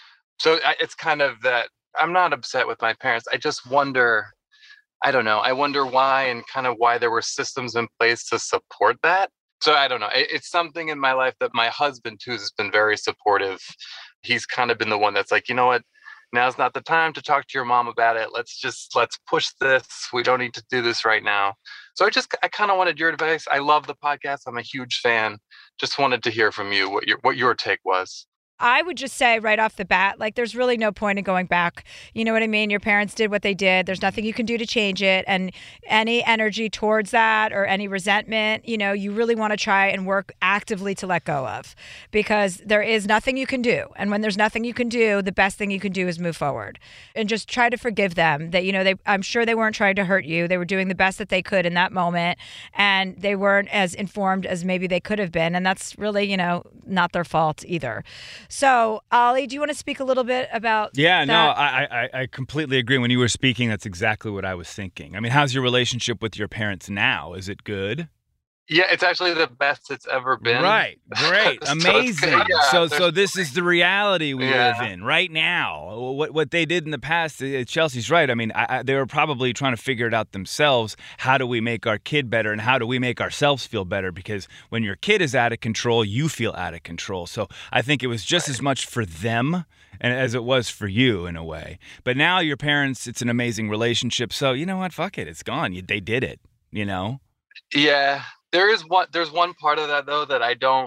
So it's kind of that I'm not upset with my parents. I just wonder, I don't know. I wonder why and kind of why there were systems in place to support that. So I don't know. It's something in my life that my husband too has been very supportive. He's kind of been the one that's like, you know what? Now's not the time to talk to your mom about it. Let's push this. We don't need to do this right now. So I kind of wanted your advice. I love the podcast. I'm a huge fan. Just wanted to hear from you what your take was. I would just say right off the bat, like, there's really no point in going back. You know what I mean? Your parents did what they did. There's nothing you can do to change it. And any energy towards that or any resentment, you know, you really want to try and work actively to let go of, because there is nothing you can do. And when there's nothing you can do, the best thing you can do is move forward and just try to forgive them that, you know, I'm sure they weren't trying to hurt you. They were doing the best that they could in that moment, and they weren't as informed as maybe they could have been. And that's really, you know, not their fault either. So, Ollie, do you want to speak a little bit about that? No, I completely agree. When you were speaking, that's exactly what I was thinking. I mean, how's your relationship with your parents now? Is it good? Yeah, it's actually the best it's ever been. Right. Great. Amazing. So this is the reality we live in right now. What they did in the past, Chelsea's right. I mean, they were probably trying to figure it out themselves. How do we make our kid better, and how do we make ourselves feel better? Because when your kid is out of control, you feel out of control. So I think it was just as much for them as it was for you in a way. But now your parents, it's an amazing relationship. So you know what? Fuck it. It's gone. They did it, you know? Yeah. There's one part of that though that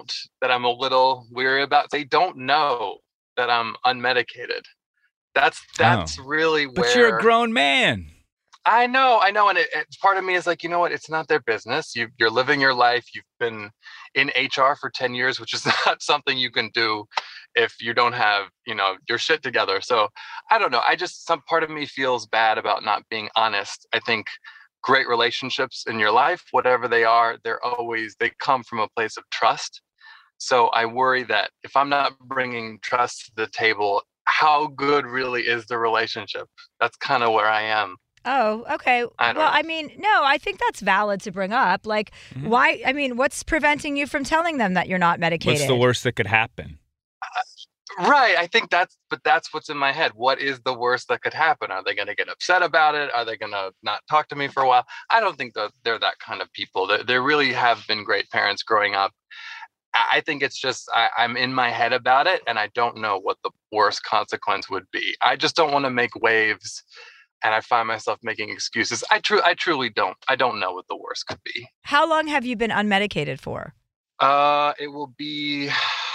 I'm a little weary about. They don't know that I'm unmedicated. That's really where. But you're a grown man. I know. And part of me is like, you know what? It's not their business. You're living your life. You've been in HR for 10 years, which is not something you can do if you don't have, your shit together. So I don't know. Some part of me feels bad about not being honest. I think great relationships in your life, whatever they are, they come from a place of trust. So I worry that if I'm not bringing trust to the table, how good really is the relationship? That's kind of where I am. Oh, okay. I mean, no, I think that's valid to bring up. Like, why? I mean, what's preventing you from telling them that you're not medicated? What's the worst that could happen? Right. I think that's what's in my head. What is the worst that could happen? Are they going to get upset about it? Are they going to not talk to me for a while? I don't think that they're that kind of people. They really have been great parents growing up. I think it's just I'm in my head about it, and I don't know what the worst consequence would be. I just don't want to make waves, and I find myself making excuses. I truly don't. I don't know what the worst could be. How long have you been unmedicated for? It will be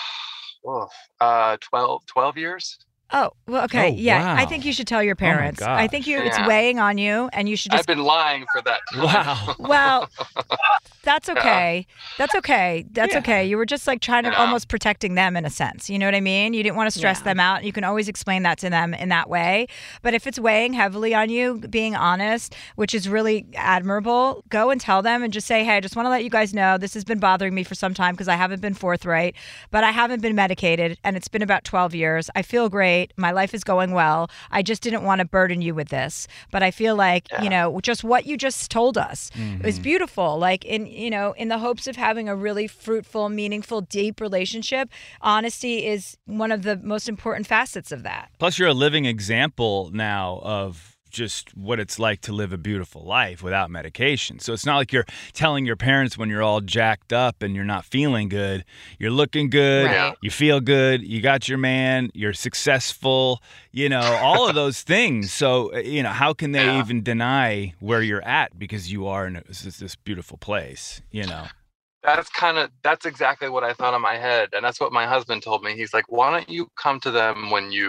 12 years. Oh, well, okay. Oh, yeah. wow. I think you should tell your parents. Oh I think it's weighing on you, and you should just... I've been lying for that time. Wow. Well, that's okay. That's okay. That's okay. You were just like trying to almost protecting them in a sense. You know what I mean? You didn't want to stress them out. You can always explain that to them in that way. But if it's weighing heavily on you, being honest, which is really admirable, go and tell them and just say, hey, I just want to let you guys know this has been bothering me for some time because I haven't been forthright, but I haven't been medicated, and it's been about 12 years. I feel great. My life is going well. I just didn't want to burden you with this. But I feel like, just what you just told us is beautiful. Like in the hopes of having a really fruitful, meaningful, deep relationship, honesty is one of the most important facets of that. Plus, you're a living example now of just what it's like to live a beautiful life without medication. So it's not like you're telling your parents when you're all jacked up and you're not feeling good. You're looking good. Right. You feel good. You got your man. You're successful. All of those things. So, how can they even deny where you're at because you are in this beautiful place, That's exactly what I thought in my head. And that's what my husband told me. He's like, why don't you come to them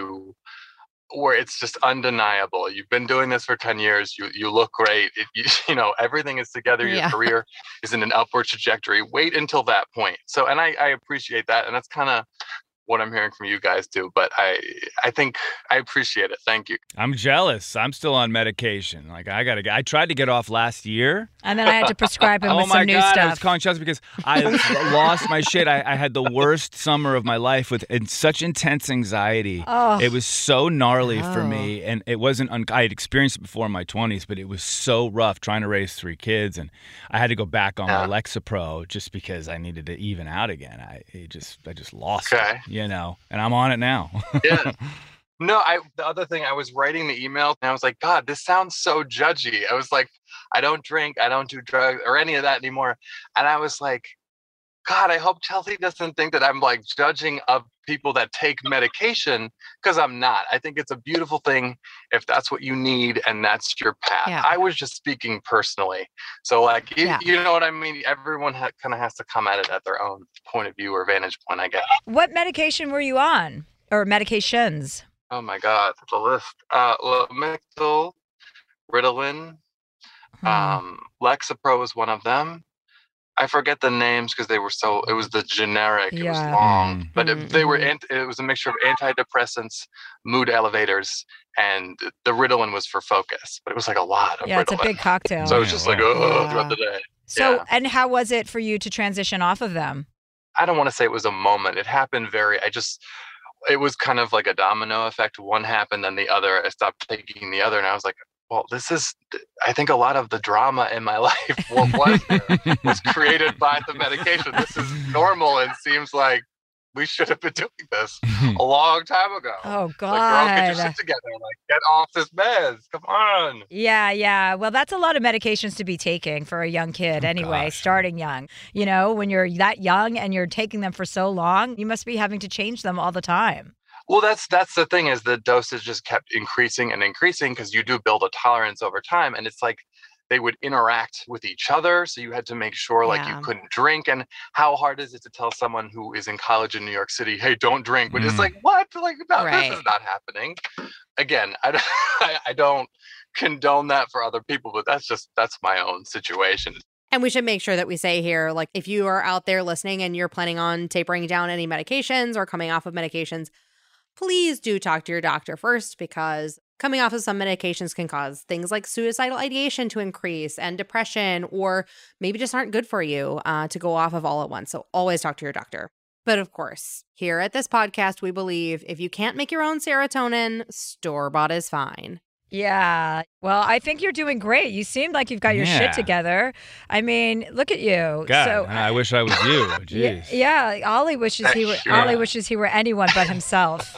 where it's just undeniable. You've been doing this for 10 years. You look great. Everything is together. Your career is in an upward trajectory. Wait until that point. So, and I appreciate that. And that's kind of what I'm hearing from you guys too. But I think I appreciate it. Thank you. I'm jealous. I'm still on medication. Like I tried to get off last year. And then I had to prescribe him with some new stuff. stuff. I was calling Chelsea because I lost my shit. I had the worst summer of my life with such intense anxiety. Oh. It was so gnarly for me. And it wasn't, I had experienced it before in my 20s, but it was so rough trying to raise 3 kids. And I had to go back on my Lexapro just because I needed to even out again. I just lost it, and I'm on it now. Yeah. No, the other thing, I was writing the email and I was like, God, this sounds so judgy. I was like, I don't drink, I don't do drugs or any of that anymore. And I was like, God, I hope Chelsea doesn't think that I'm like judging of people that take medication, because I'm not. I think it's a beautiful thing if that's what you need and that's your path. Yeah. I was just speaking personally. So like, you know what I mean? Everyone kind of has to come at it at their own point of view or vantage point, I guess. What medication were you on, or medications? Oh my God, the list. Lamictal, Ritalin, Lexapro was one of them. I forget the names because it was the generic. It was long, but it was a mixture of antidepressants, mood elevators, and the Ritalin was for focus, but it was like a lot of Ritalin. It's a big cocktail. So it was just throughout the day. So, and how was it for you to transition off of them? I don't want to say it was a moment. It happened it was kind of like a domino effect. One happened, then the other. I stopped taking the other, and I was like, well, I think a lot of the drama in my life was created by the medication. This is normal and seems like we should have been doing this a long time ago. Oh, God. Like, girl, get your shit together. Like, get off this meds. Come on. Yeah. Well, that's a lot of medications to be taking for a young kid anyway, starting young. When you're that young and you're taking them for so long, you must be having to change them all the time. Well, that's the thing, is the dosage just kept increasing and increasing because you do build a tolerance over time. And it's like they would interact with each other. So you had to make sure you couldn't drink. And how hard is it to tell someone who is in college in New York City, hey, don't drink? But it's like, what? Like, no, This is not happening. Again, I don't condone that for other people, but that's my own situation. And we should make sure that we say here, like, if you are out there listening and you're planning on tapering down any medications or coming off of medications, please do talk to your doctor first, because coming off of some medications can cause things like suicidal ideation to increase and depression, or maybe just aren't good for you to go off of all at once. So always talk to your doctor. But of course, here at this podcast, we believe if you can't make your own serotonin, store-bought is fine. Yeah. Well, I think you're doing great. You seem like you've got your shit together. I mean, look at you. God, so I wish I was you. Jeez. Yeah, Ollie wishes he were. Ollie wishes he were anyone but himself.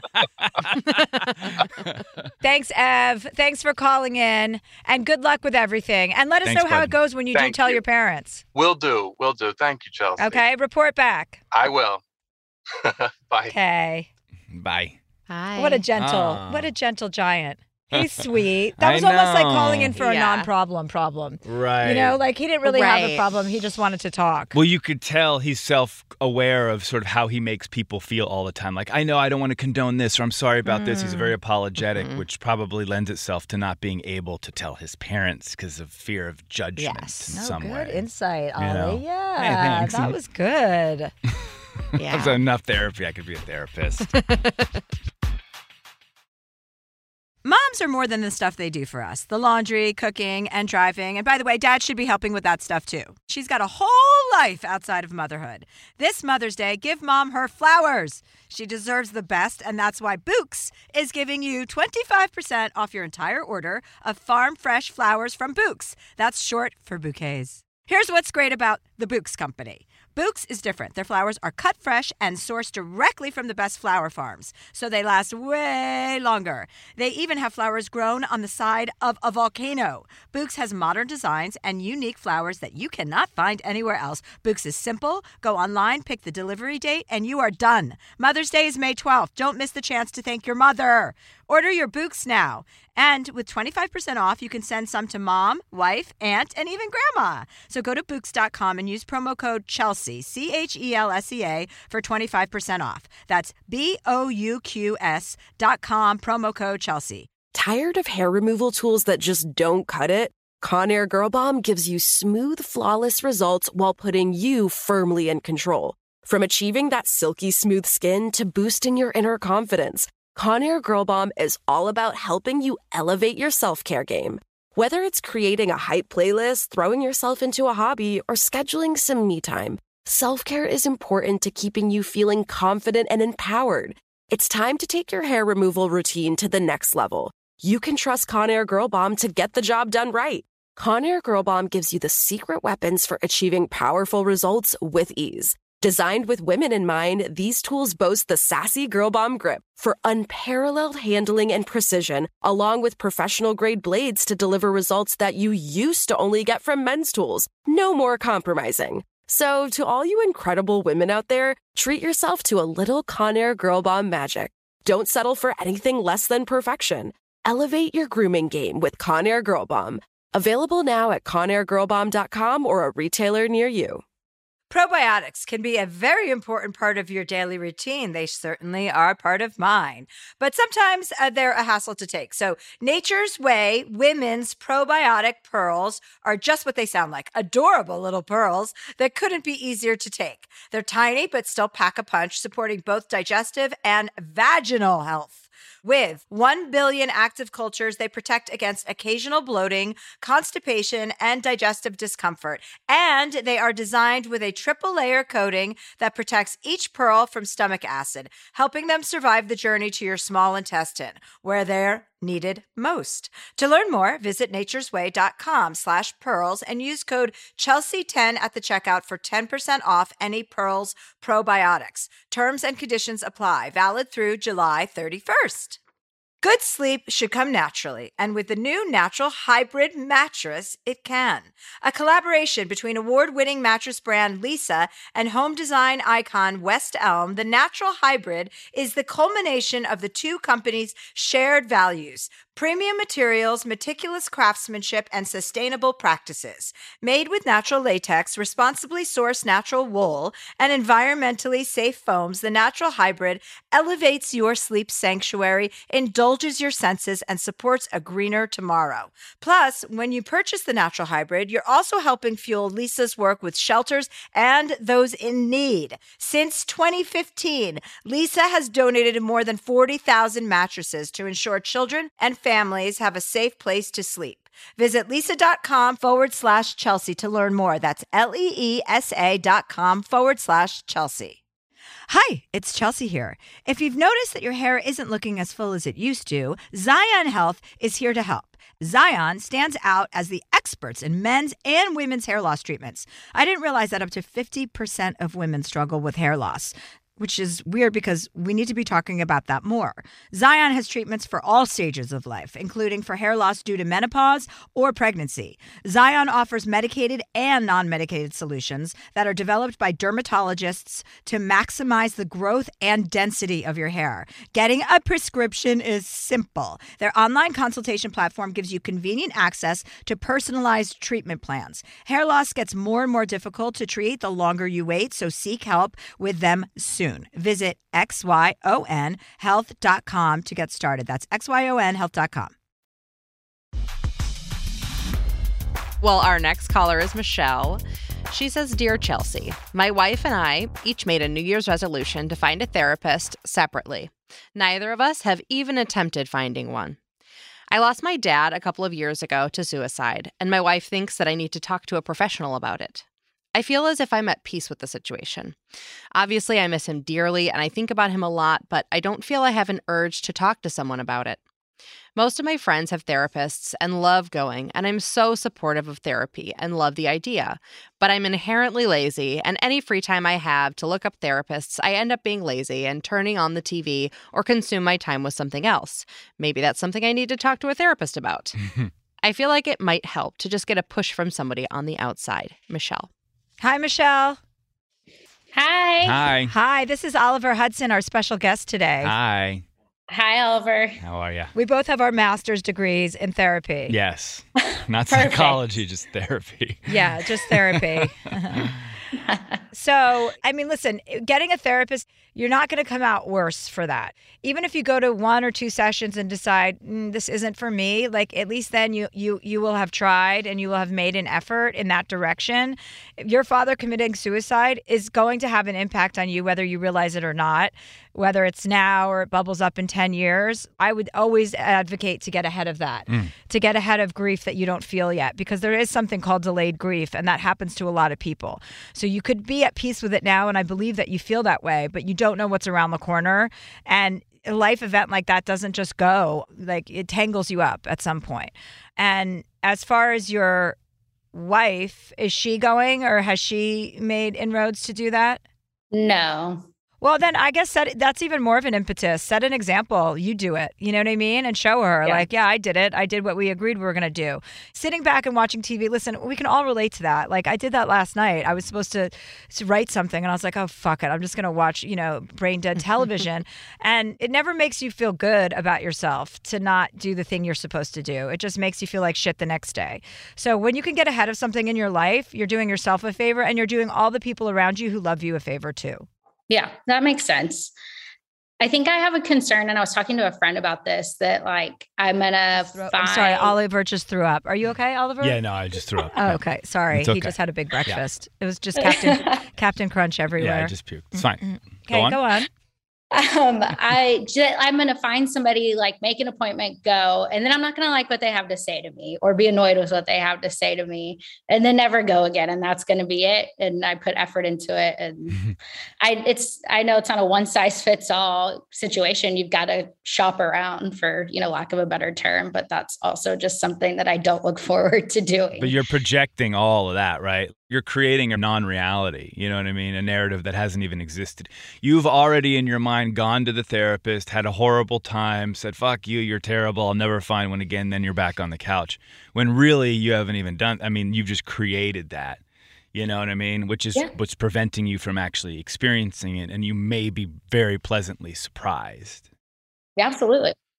Thanks, Ev. Thanks for calling in, and good luck with everything. And let us know how it goes when you do tell your parents. Will do. Thank you, Chelsea. Okay, report back. I will. Bye. Okay. Bye. Bye. What a gentle giant. He's sweet. That was almost like calling in for a non-problem. Right. You know, like he didn't really have a problem. He just wanted to talk. Well, you could tell he's self-aware of sort of how he makes people feel all the time. Like, I know I don't want to condone this, or I'm sorry about this. He's very apologetic, which probably lends itself to not being able to tell his parents because of fear of judgment in some way. Good insight, Ollie. You know? Yeah, thanks. that was good. That's enough therapy. I could be a therapist. Moms are more than the stuff they do for us. The laundry, cooking, and driving. And by the way, Dad should be helping with that stuff too. She's got a whole life outside of motherhood. This Mother's Day, give Mom her flowers. She deserves the best, and that's why Bouqs is giving you 25% off your entire order of farm fresh flowers from Bouqs. That's short for bouquets. Here's what's great about the Bouqs Company. Bouqs is different. Their flowers are cut fresh and sourced directly from the best flower farms, so they last way longer. They even have flowers grown on the side of a volcano. Bouqs has modern designs and unique flowers that you cannot find anywhere else. Bouqs is simple. Go online, pick the delivery date, and you are done. Mother's Day is May 12th. Don't miss the chance to thank your mother. Order your Bouqs now. And with 25% off, you can send some to mom, wife, aunt, and even grandma. So go to Bouqs.com and use promo code Chelsea, CHELSEA, for 25% off. That's BOUQS.com, promo code Chelsea. Tired of hair removal tools that just don't cut it? Conair Girl Bomb gives you smooth, flawless results while putting you firmly in control. From achieving that silky smooth skin to boosting your inner confidence, Conair Girl Bomb is all about helping you elevate your self-care game. Whether it's creating a hype playlist, throwing yourself into a hobby, or scheduling some me time, self-care is important to keeping you feeling confident and empowered. It's time to take your hair removal routine to the next level. You can trust Conair Girl Bomb to get the job done right. Conair Girl Bomb gives you the secret weapons for achieving powerful results with ease. Designed with women in mind, these tools boast the sassy Girl Bomb grip for unparalleled handling and precision, along with professional-grade blades to deliver results that you used to only get from men's tools. No more compromising. So, to all you incredible women out there, treat yourself to a little Conair Girl Bomb magic. Don't settle for anything less than perfection. Elevate your grooming game with Conair Girl Bomb. Available now at ConairGirlBomb.com or a retailer near you. Probiotics can be a very important part of your daily routine. They certainly are part of mine. But sometimes they're a hassle to take. So Nature's Way Women's Probiotic Pearls are just what they sound like. Adorable little pearls that couldn't be easier to take. They're tiny but still pack a punch, supporting both digestive and vaginal health. With 1 billion active cultures, they protect against occasional bloating, constipation, and digestive discomfort. And they are designed with a triple-layer coating that protects each pearl from stomach acid, helping them survive the journey to your small intestine, where they're needed most. To learn more, visit naturesway.com/pearls and use code Chelsea10 at the checkout for 10% off any Pearls probiotics. Terms and conditions apply. Valid through July 31st. Good sleep should come naturally, and with the new Natural Hybrid mattress, it can. A collaboration between award-winning mattress brand Leesa and home design icon West Elm, the Natural Hybrid is the culmination of the two companies' shared values, Premium materials, meticulous craftsmanship, and sustainable practices. Made with natural latex, responsibly sourced natural wool, and environmentally safe foams, the Natural Hybrid elevates your sleep sanctuary, indulges your senses, and supports a greener tomorrow. Plus, when you purchase the Natural Hybrid, you're also helping fuel Lisa's work with shelters and those in need. Since 2015, Lisa has donated more than 40,000 mattresses to ensure children and families have a safe place to sleep. Visit lisa.com/Chelsea to learn more. That's LEESA.com/Chelsea. Hi, it's Chelsea here. If you've noticed that your hair isn't looking as full as it used to, Zion Health is here to help. Zion stands out as the experts in men's and women's hair loss treatments. I didn't realize that up to 50% of women struggle with hair loss, which is weird because we need to be talking about that more. Zion has treatments for all stages of life, including for hair loss due to menopause or pregnancy. Zion offers medicated and non-medicated solutions that are developed by dermatologists to maximize the growth and density of your hair. Getting a prescription is simple. Their online consultation platform gives you convenient access to personalized treatment plans. Hair loss gets more and more difficult to treat the longer you wait, so seek help with them soon. Visit XYONhealth.com to get started. That's XYONhealth.com. Well, our next caller is Michelle. She says, Dear Chelsea, my wife and I each made a New Year's resolution to find a therapist separately. Neither of us have even attempted finding one. I lost my dad a couple of years ago to suicide, and my wife thinks that I need to talk to a professional about it. I feel as if I'm at peace with the situation. Obviously, I miss him dearly, and I think about him a lot, but I don't feel I have an urge to talk to someone about it. Most of my friends have therapists and love going, and I'm so supportive of therapy and love the idea. But I'm inherently lazy, and any free time I have to look up therapists, I end up being lazy and turning on the TV or consume my time with something else. Maybe that's something I need to talk to a therapist about. I feel like it might help to just get a push from somebody on the outside. Michelle. Hi, Michelle. Hi. Hi. Hi, this is Oliver Hudson, our special guest today. Hi. Hi, Oliver. How are you? We both have our master's degrees in therapy. Yes. Not psychology, just therapy. Yeah, just therapy. So, I mean, listen, getting a therapist, you're not going to come out worse for that. Even if you go to 1 or 2 sessions and decide this isn't for me, like at least then you will have tried and you will have made an effort in that direction. Your father committing suicide is going to have an impact on you whether you realize it or not, whether it's now or it bubbles up in 10 years. I would always advocate to get ahead of that, to get ahead of grief that you don't feel yet, because there is something called delayed grief, and that happens to a lot of people. So you could be at peace with it now, and I believe that you feel that way, but you don't know what's around the corner. And a life event like that doesn't just go, like it tangles you up at some point. And as far as your wife, is she going, or has she made inroads to do that? No. Well, then I guess that's even more of an impetus. Set an example. You do it. You know what I mean? And show her, yeah, I did it. I did what we agreed we were going to do. Sitting back and watching TV, listen, we can all relate to that. Like, I did that last night. I was supposed to write something, and I was like, oh, fuck it. I'm just going to watch, brain dead television. And it never makes you feel good about yourself to not do the thing you're supposed to do. It just makes you feel like shit the next day. So when you can get ahead of something in your life, you're doing yourself a favor, and you're doing all the people around you who love you a favor too. Yeah, that makes sense. I think I have a concern, and I was talking to a friend about this, that like I'm sorry, Oliver just threw up. Are you okay, Oliver? Yeah, no, I just threw up. Oh, okay. Sorry. Okay. He just had a big breakfast. Yeah. It was just Captain Crunch everywhere. Yeah, I just puked. It's fine. Okay, go on. I'm going to find somebody, like make an appointment, go, and then I'm not going to like what they have to say to me or be annoyed with what they have to say to me and then never go again. And that's going to be it. And I put effort into it. And I know it's not a one size fits all situation. You've got to shop around, for, lack of a better term, but that's also just something that I don't look forward to doing. But you're projecting all of that, right? You're creating a non-reality, you know what I mean? A narrative that hasn't even existed. You've already in your mind gone to the therapist, had a horrible time, said, fuck you, you're terrible, I'll never find one again, then you're back on the couch. When really you haven't even done, you've just created that, you know what I mean? Which is what's preventing you from actually experiencing it, and you may be very pleasantly surprised. Yeah, absolutely.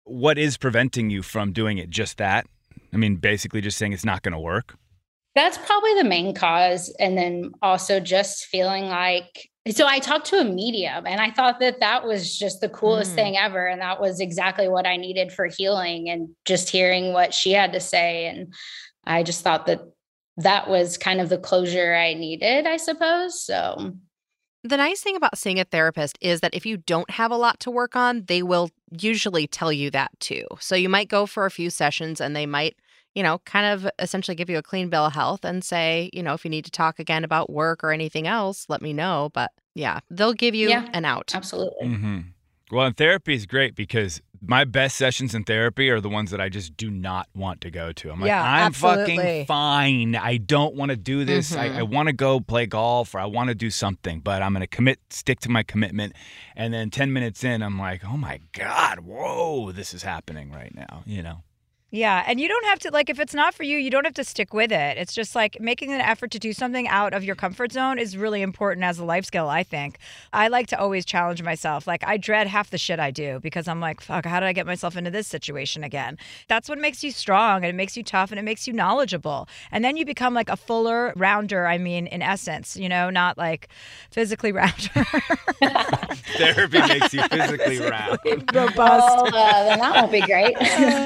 What is preventing you from doing it? Just that? I mean, basically just saying it's not going to work? That's probably the main cause. And then also just feeling like, so I talked to a medium and I thought that was just the coolest thing ever. And that was exactly what I needed for healing, and just hearing what she had to say. And I just thought that was kind of the closure I needed, I suppose. So the nice thing about seeing a therapist is that if you don't have a lot to work on, they will usually tell you that too. So you might go for a few sessions and they might, kind of essentially give you a clean bill of health and say, if you need to talk again about work or anything else, let me know. But yeah, they'll give you an out. Absolutely. Mm-hmm. Well, and therapy is great because my best sessions in therapy are the ones that I just do not want to go to. I'm like, I'm fucking fine. I don't want to do this. I want to go play golf, or I want to do something, but I'm going to stick to my commitment. And then 10 minutes in, I'm like, oh my God, whoa, this is happening right now, Yeah, and you don't have to, if it's not for you, you don't have to stick with it. It's just making an effort to do something out of your comfort zone is really important as a life skill, I think. I like to always challenge myself. I dread half the shit I do because I'm like, fuck, how did I get myself into this situation again? That's what makes you strong, and it makes you tough, and it makes you knowledgeable. And then you become a fuller rounder, in essence, not physically rounder. Therapy makes you physically round. Robust. Then that won't be great.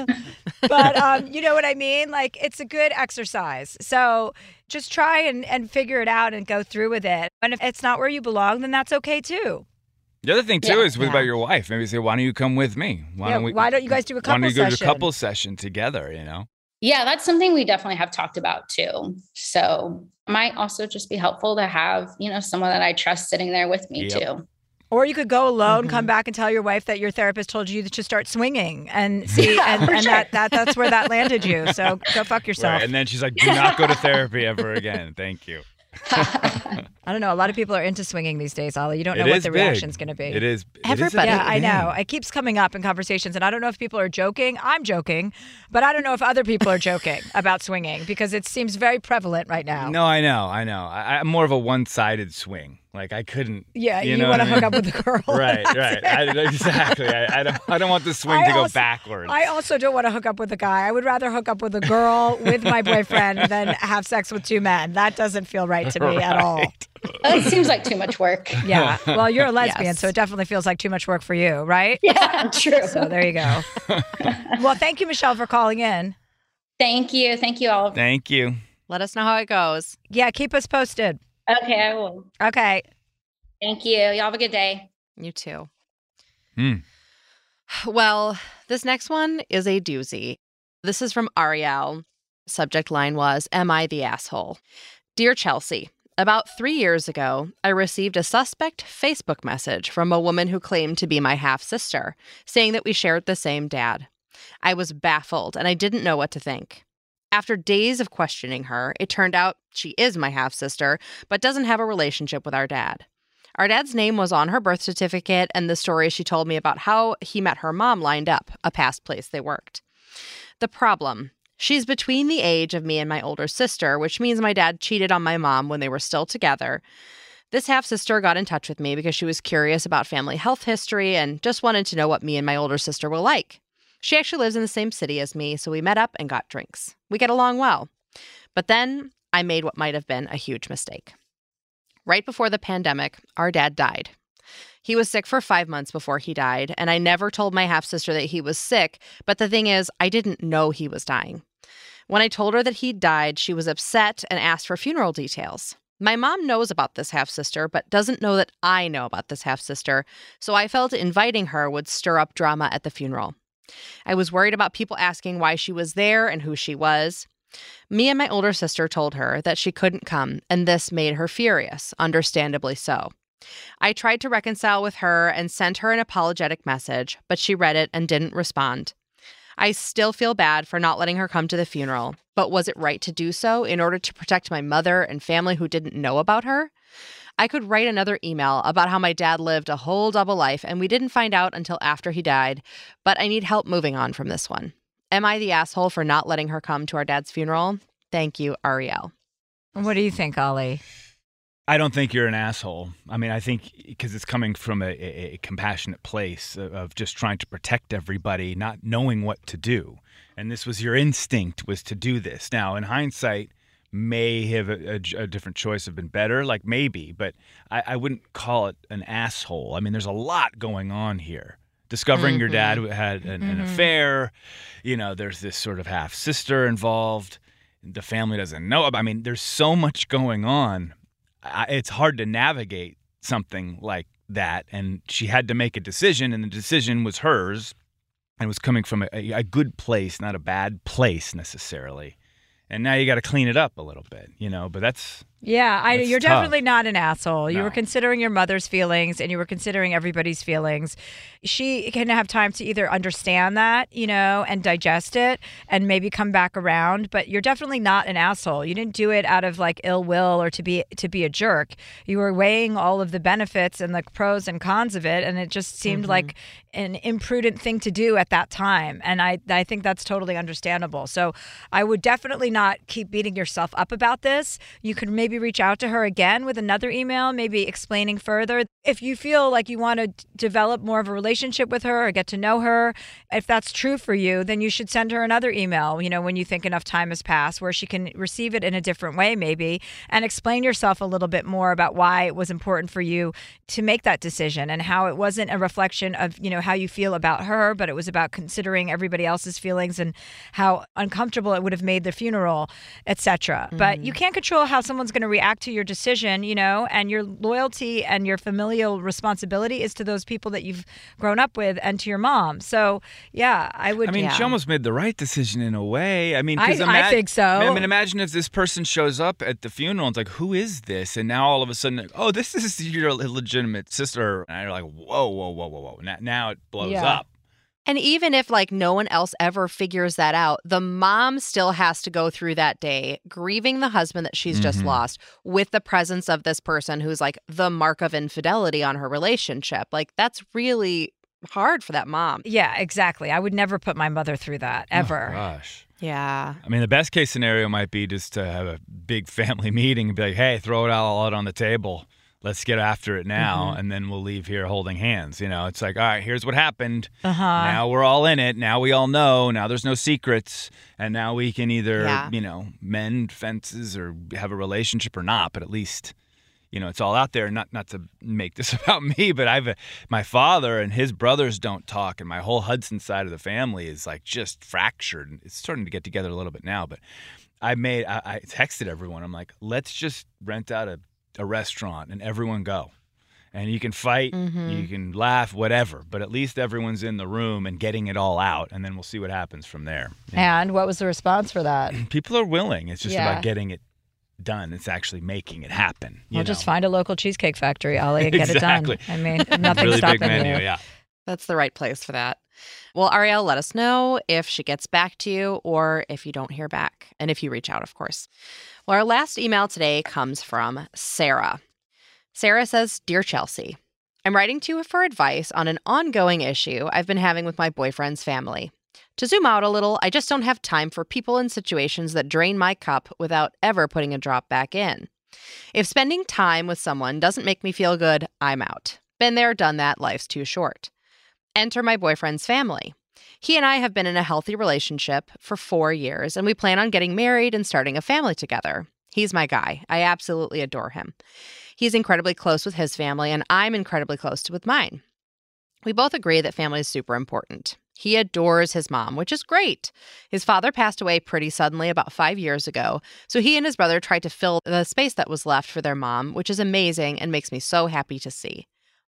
But you know what I mean? It's a good exercise. So just try and figure it out and go through with it. And if it's not where you belong, then that's okay too. The other thing too is what about your wife? Maybe say, why don't you come with me? Why don't you guys do a couple session? Why don't you go to a couple session together, Yeah, that's something we definitely have talked about too. So it might also just be helpful to have, someone that I trust sitting there with me too. Or you could go alone, come back and tell your wife that your therapist told you to start swinging and see, and that's where that landed you. So go fuck yourself. Right. And then she's like, do not go to therapy ever again. Thank you. I don't know. A lot of people are into swinging these days, Ollie. You don't know what the reaction's going to be. It is. Everybody. Yeah, I know. It keeps coming up in conversations, and I don't know if people are joking. I'm joking, but I don't know if other people are joking about swinging because it seems very prevalent right now. No, I know. I'm more of a one-sided swing. I couldn't. Yeah, you want to hook up with a girl. Right. Exactly. I don't want the swing to go backwards. I also don't want to hook up with a guy. I would rather hook up with a girl with my boyfriend than have sex with two men. That doesn't feel right to me at all. It seems like too much work. Yeah. Well, you're a lesbian, so it definitely feels like too much work for you, right? Yeah, true. So there you go. Well, thank you, Michelle, for calling in. Thank you. Thank you all. Thank you. Let us know how it goes. Yeah, keep us posted. Okay, I will. Okay. Thank you. Y'all have a good day. You too. Well, this next one is a doozy. This is from Ariel. Subject line was, "Am I the asshole?" Dear Chelsea, about 3 years ago, I received a suspect Facebook message from a woman who claimed to be my half-sister, saying that we shared the same dad. I was baffled, and I didn't know what to think. After days of questioning her, it turned out she is my half-sister, but doesn't have a relationship with our dad. Our dad's name was on her birth certificate, and the story she told me about how he met her mom lined up, a past place they worked. The problem: she's between the age of me and my older sister, which means my dad cheated on my mom when they were still together. This half-sister got in touch with me because she was curious about family health history and just wanted to know what me and my older sister were like. She actually lives in the same city as me, so we met up and got drinks. We get along well. But then I made what might have been a huge mistake. Right before the pandemic, our dad died. He was sick for 5 months before he died, and I never told my half-sister that he was sick, but the thing is, I didn't know he was dying. When I told her that he'd died, she was upset and asked for funeral details. My mom knows about this half-sister, but doesn't know that I know about this half-sister, so I felt inviting her would stir up drama at the funeral. I was worried about people asking why she was there and who she was. Me and my older sister told her that she couldn't come, and this made her furious, understandably so. I tried to reconcile with her and sent her an apologetic message, but she read it and didn't respond. I still feel bad for not letting her come to the funeral, but was it right to do so in order to protect my mother and family who didn't know about her? I could write another email about how my dad lived a whole double life and we didn't find out until after he died, but I need help moving on from this one. Am I the asshole for not letting her come to our dad's funeral? Thank you, Ariel. What do you think, Ollie? I don't think you're an asshole. I mean, I think because it's coming from a compassionate place of just trying to protect everybody, not knowing what to do. And this was your instinct, was to do this. Now, in hindsight, may have a different choice have been better, like maybe, but I wouldn't call it an asshole. I mean, there's a lot going on here. Discovering your dad had an affair, there's this sort of half-sister involved. The family doesn't know. I mean, there's so much going on. It's hard to navigate something like that. And she had to make a decision, and the decision was hers, and was coming from a good place, not a bad place necessarily. And now you got to clean it up a little bit, but that's... Yeah, you're tough. Definitely not an asshole. You No. were considering your mother's feelings, and you were considering everybody's feelings. She can have time to either understand that, and digest it, and maybe come back around. But you're definitely not an asshole. You didn't do it out of like ill will or to be a jerk. You were weighing all of the benefits and the pros and cons of it, and it just seemed like an imprudent thing to do at that time. And I think that's totally understandable. So I would definitely not keep beating yourself up about this. You could maybe reach out to her again with another email, maybe explaining further. If you feel like you want to develop more of a relationship with her or get to know her, if that's true for you, then you should send her another email, when you think enough time has passed, where she can receive it in a different way maybe, and explain yourself a little bit more about why it was important for you to make that decision, and how it wasn't a reflection of, how you feel about her, but it was about considering everybody else's feelings and how uncomfortable it would have made the funeral, etc. But you can't control how someone's going to react to your decision, and your loyalty and your familial responsibility is to those people that you've grown up with and to your mom. So, yeah, I would... I mean, she almost made the right decision in a way. I mean, I think so. I mean, imagine if this person shows up at the funeral and it's like, who is this? And now all of a sudden, oh, this is your illegitimate sister. And you're like, whoa. Now it blows up. And even if no one else ever figures that out, the mom still has to go through that day grieving the husband that she's just lost with the presence of this person who's the mark of infidelity on her relationship. That's really hard for that mom. Yeah, exactly. I would never put my mother through that, ever. Oh, gosh. Yeah. I mean, the best case scenario might be just to have a big family meeting and be like, hey, throw it all out on the table. Let's get after it now, and then we'll leave here holding hands. It's like, all right, here's what happened. Now we're all in it. Now we all know. Now there's no secrets. And now we can either, mend fences or have a relationship or not. But at least, it's all out there. Not to make this about me, but my father and his brothers don't talk. And my whole Hudson side of the family is just fractured. It's starting to get together a little bit now. But I texted everyone. I'm like, let's just rent out a restaurant and everyone go, and you can fight, you can laugh, whatever, but at least everyone's in the room and getting it all out, and then we'll see what happens from there. And what was the response for that? People are willing. It's just about getting it done. It's actually making it happen. Just find a local cheesecake factory, Ollie, and get it done. I mean, nothing's really stopping big menu, you. yeah. That's the right place for that. Well, Ariel, let us know if she gets back to you or if you don't hear back, and if you reach out, of course. Well, our last email today comes from Sarah. Sarah says, Dear Chelsea, I'm writing to you for advice on an ongoing issue I've been having with my boyfriend's family. To zoom out a little, I just don't have time for people in situations that drain my cup without ever putting a drop back in. If spending time with someone doesn't make me feel good, I'm out. Been there, done that, life's too short. Enter my boyfriend's family. He and I have been in a healthy relationship for 4 years, and we plan on getting married and starting a family together. He's my guy. I absolutely adore him. He's incredibly close with his family, and I'm incredibly close with mine. We both agree that family is super important. He adores his mom, which is great. His father passed away pretty suddenly about 5 years ago, so he and his brother tried to fill the space that was left for their mom, which is amazing and makes me so happy to see.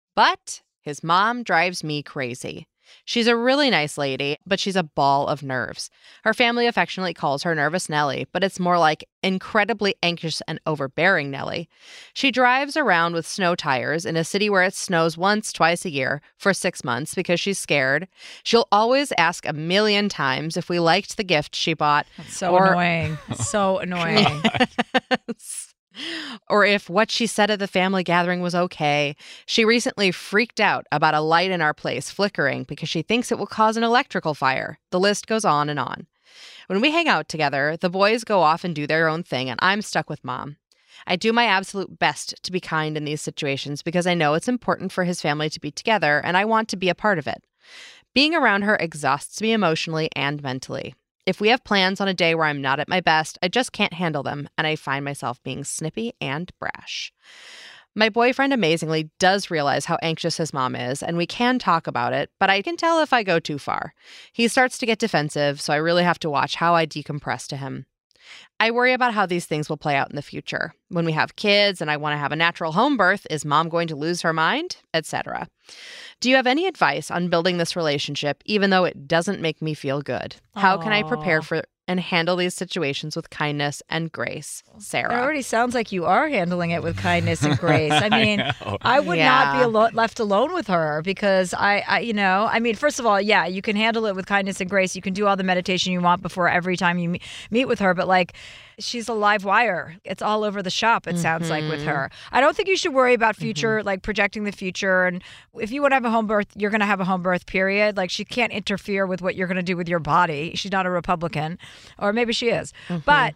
But his mom drives me crazy. She's a really nice lady, but she's a ball of nerves. Her family affectionately calls her Nervous Nellie, but it's more like incredibly anxious and overbearing Nellie. She drives around with snow tires in a city where it snows once, twice a year for 6 months because she's scared. She'll always ask a million times if we liked the gift she bought. That's so annoying. So annoying. Or if what she said at the family gathering was okay. She recently freaked out about a light in our place flickering because she thinks it will cause an electrical fire. The list goes on and on. When we hang out together, the boys go off and do their own thing, and I'm stuck with Mom. I do my absolute best to be kind in these situations because I know it's important for his family to be together and I want to be a part of it. Being around her exhausts me emotionally and mentally. If we have plans on a day where I'm not at my best, I just can't handle them, and I find myself being snippy and brash. My boyfriend amazingly does realize how anxious his mom is, and we can talk about it, but I can tell if I go too far. He starts to get defensive, so I really have to watch how I decompress to him. I worry about how these things will play out in the future. When we have kids and I want to have a natural home birth, is mom going to lose her mind? Etc. Do you have any advice on building this relationship, even though it doesn't make me feel good? How can I prepare for and handle these situations with kindness and grace? Sarah. It already sounds like you are handling it with kindness and grace. I mean, I would not be left alone with her because first of all, yeah, you can handle it with kindness and grace. You can do all the meditation you want before every time you meet with her. But like, she's a live wire. It's all over the shop, it sounds like, with her. I don't think you should worry about future, like projecting the future. And if you want to have a home birth, you're going to have a home birth, period. Like, she can't interfere with what you're going to do with your body. She's not a Republican. Or maybe she is. But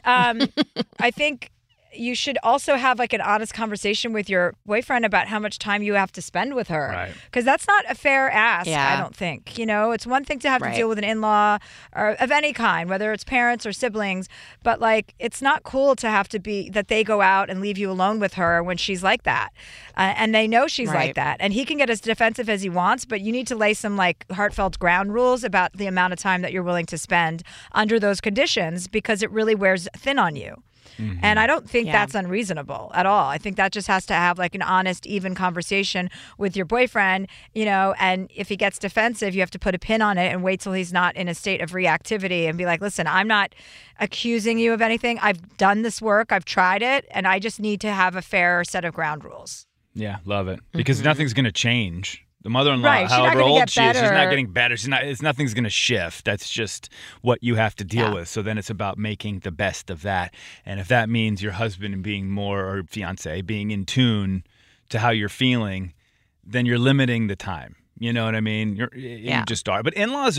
I think you should also have like an honest conversation with your boyfriend about how much time you have to spend with her. Because that's not a fair ask, I don't think. You know, it's one thing to have to deal with an in-law or of any kind, whether it's parents or siblings. But like, it's not cool to have to be that they go out and leave you alone with her when she's like that. And they know she's like that. And he can get as defensive as he wants, but you need to lay some like heartfelt ground rules about the amount of time that you're willing to spend under those conditions, because it really wears thin on you. And I don't think that's unreasonable at all. I think that just has to have like an honest, even conversation with your boyfriend, you know, and if he gets defensive, you have to put a pin on it and wait till he's not in a state of reactivity and be like, listen, I'm not accusing you of anything. I've done this work. I've tried it. And I just need to have a fair set of ground rules. Yeah, love it. Because nothing's going to change. The mother-in-law, however old she is, she's not getting better. Nothing's going to shift. That's just what you have to deal with. So then it's about making the best of that. And if that means your husband being more, or fiance, being in tune to how you're feeling, then you're limiting the time. You know what I mean? You just are. But in-laws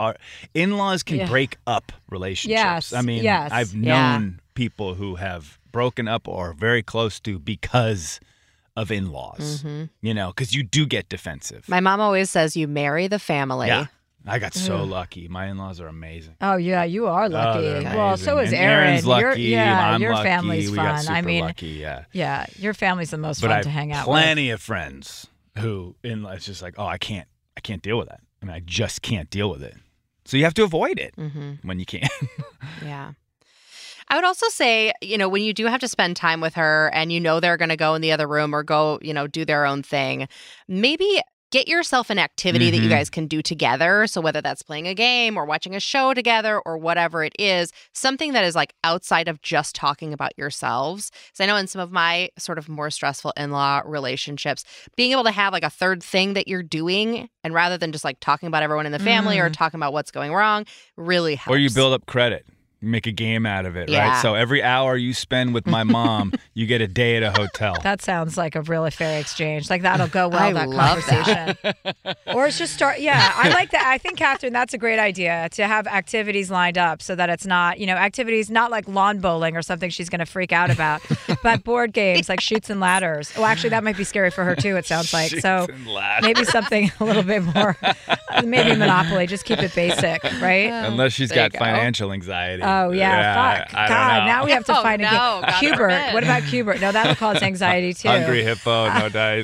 can break up relationships. Yes. I mean, I've known people who have broken up or very close to because of in-laws, you know, because you do get defensive. My mom always says you marry the family. Yeah, I got so lucky. My in-laws are amazing. Oh, yeah, you are lucky. Well, so is and Aaron. Aaron's lucky. I'm your lucky. family's we fun. Got super I mean, lucky, yeah, your family's the most but fun to hang out with. Plenty of friends who it's just like, oh, I can't deal with that. I mean, I just can't deal with it. So you have to avoid it when you can. Yeah. I would also say, you know, when you do have to spend time with her and you know they're going to go in the other room or go, you know, do their own thing, maybe get yourself an activity that you guys can do together. So whether that's playing a game or watching a show together or whatever it is, something that is like outside of just talking about yourselves. So I know in some of my sort of more stressful in-law relationships, being able to have like a third thing that you're doing, and rather than just like talking about everyone in the family or talking about what's going wrong, really helps. Or you build up credit. Make a game out of it, right? So every hour you spend with my mom, you get a day at a hotel. That sounds like a really fair exchange. Like, that'll go well, that conversation. Or it's just start, I like that. I think, Catherine, that's a great idea, to have activities lined up so that it's not, you know, activities not like lawn bowling or something she's going to freak out about, but board games like Chutes and Ladders. Well, actually, that might be scary for her, too, it sounds like. So maybe something a little bit more, maybe Monopoly, just keep it basic, right? Unless she's got financial anxiety. Oh, fuck. God, now we have to find a game. Cubert. What about Cubert? No, that'll cause anxiety, too. Hungry Hippo, no dice.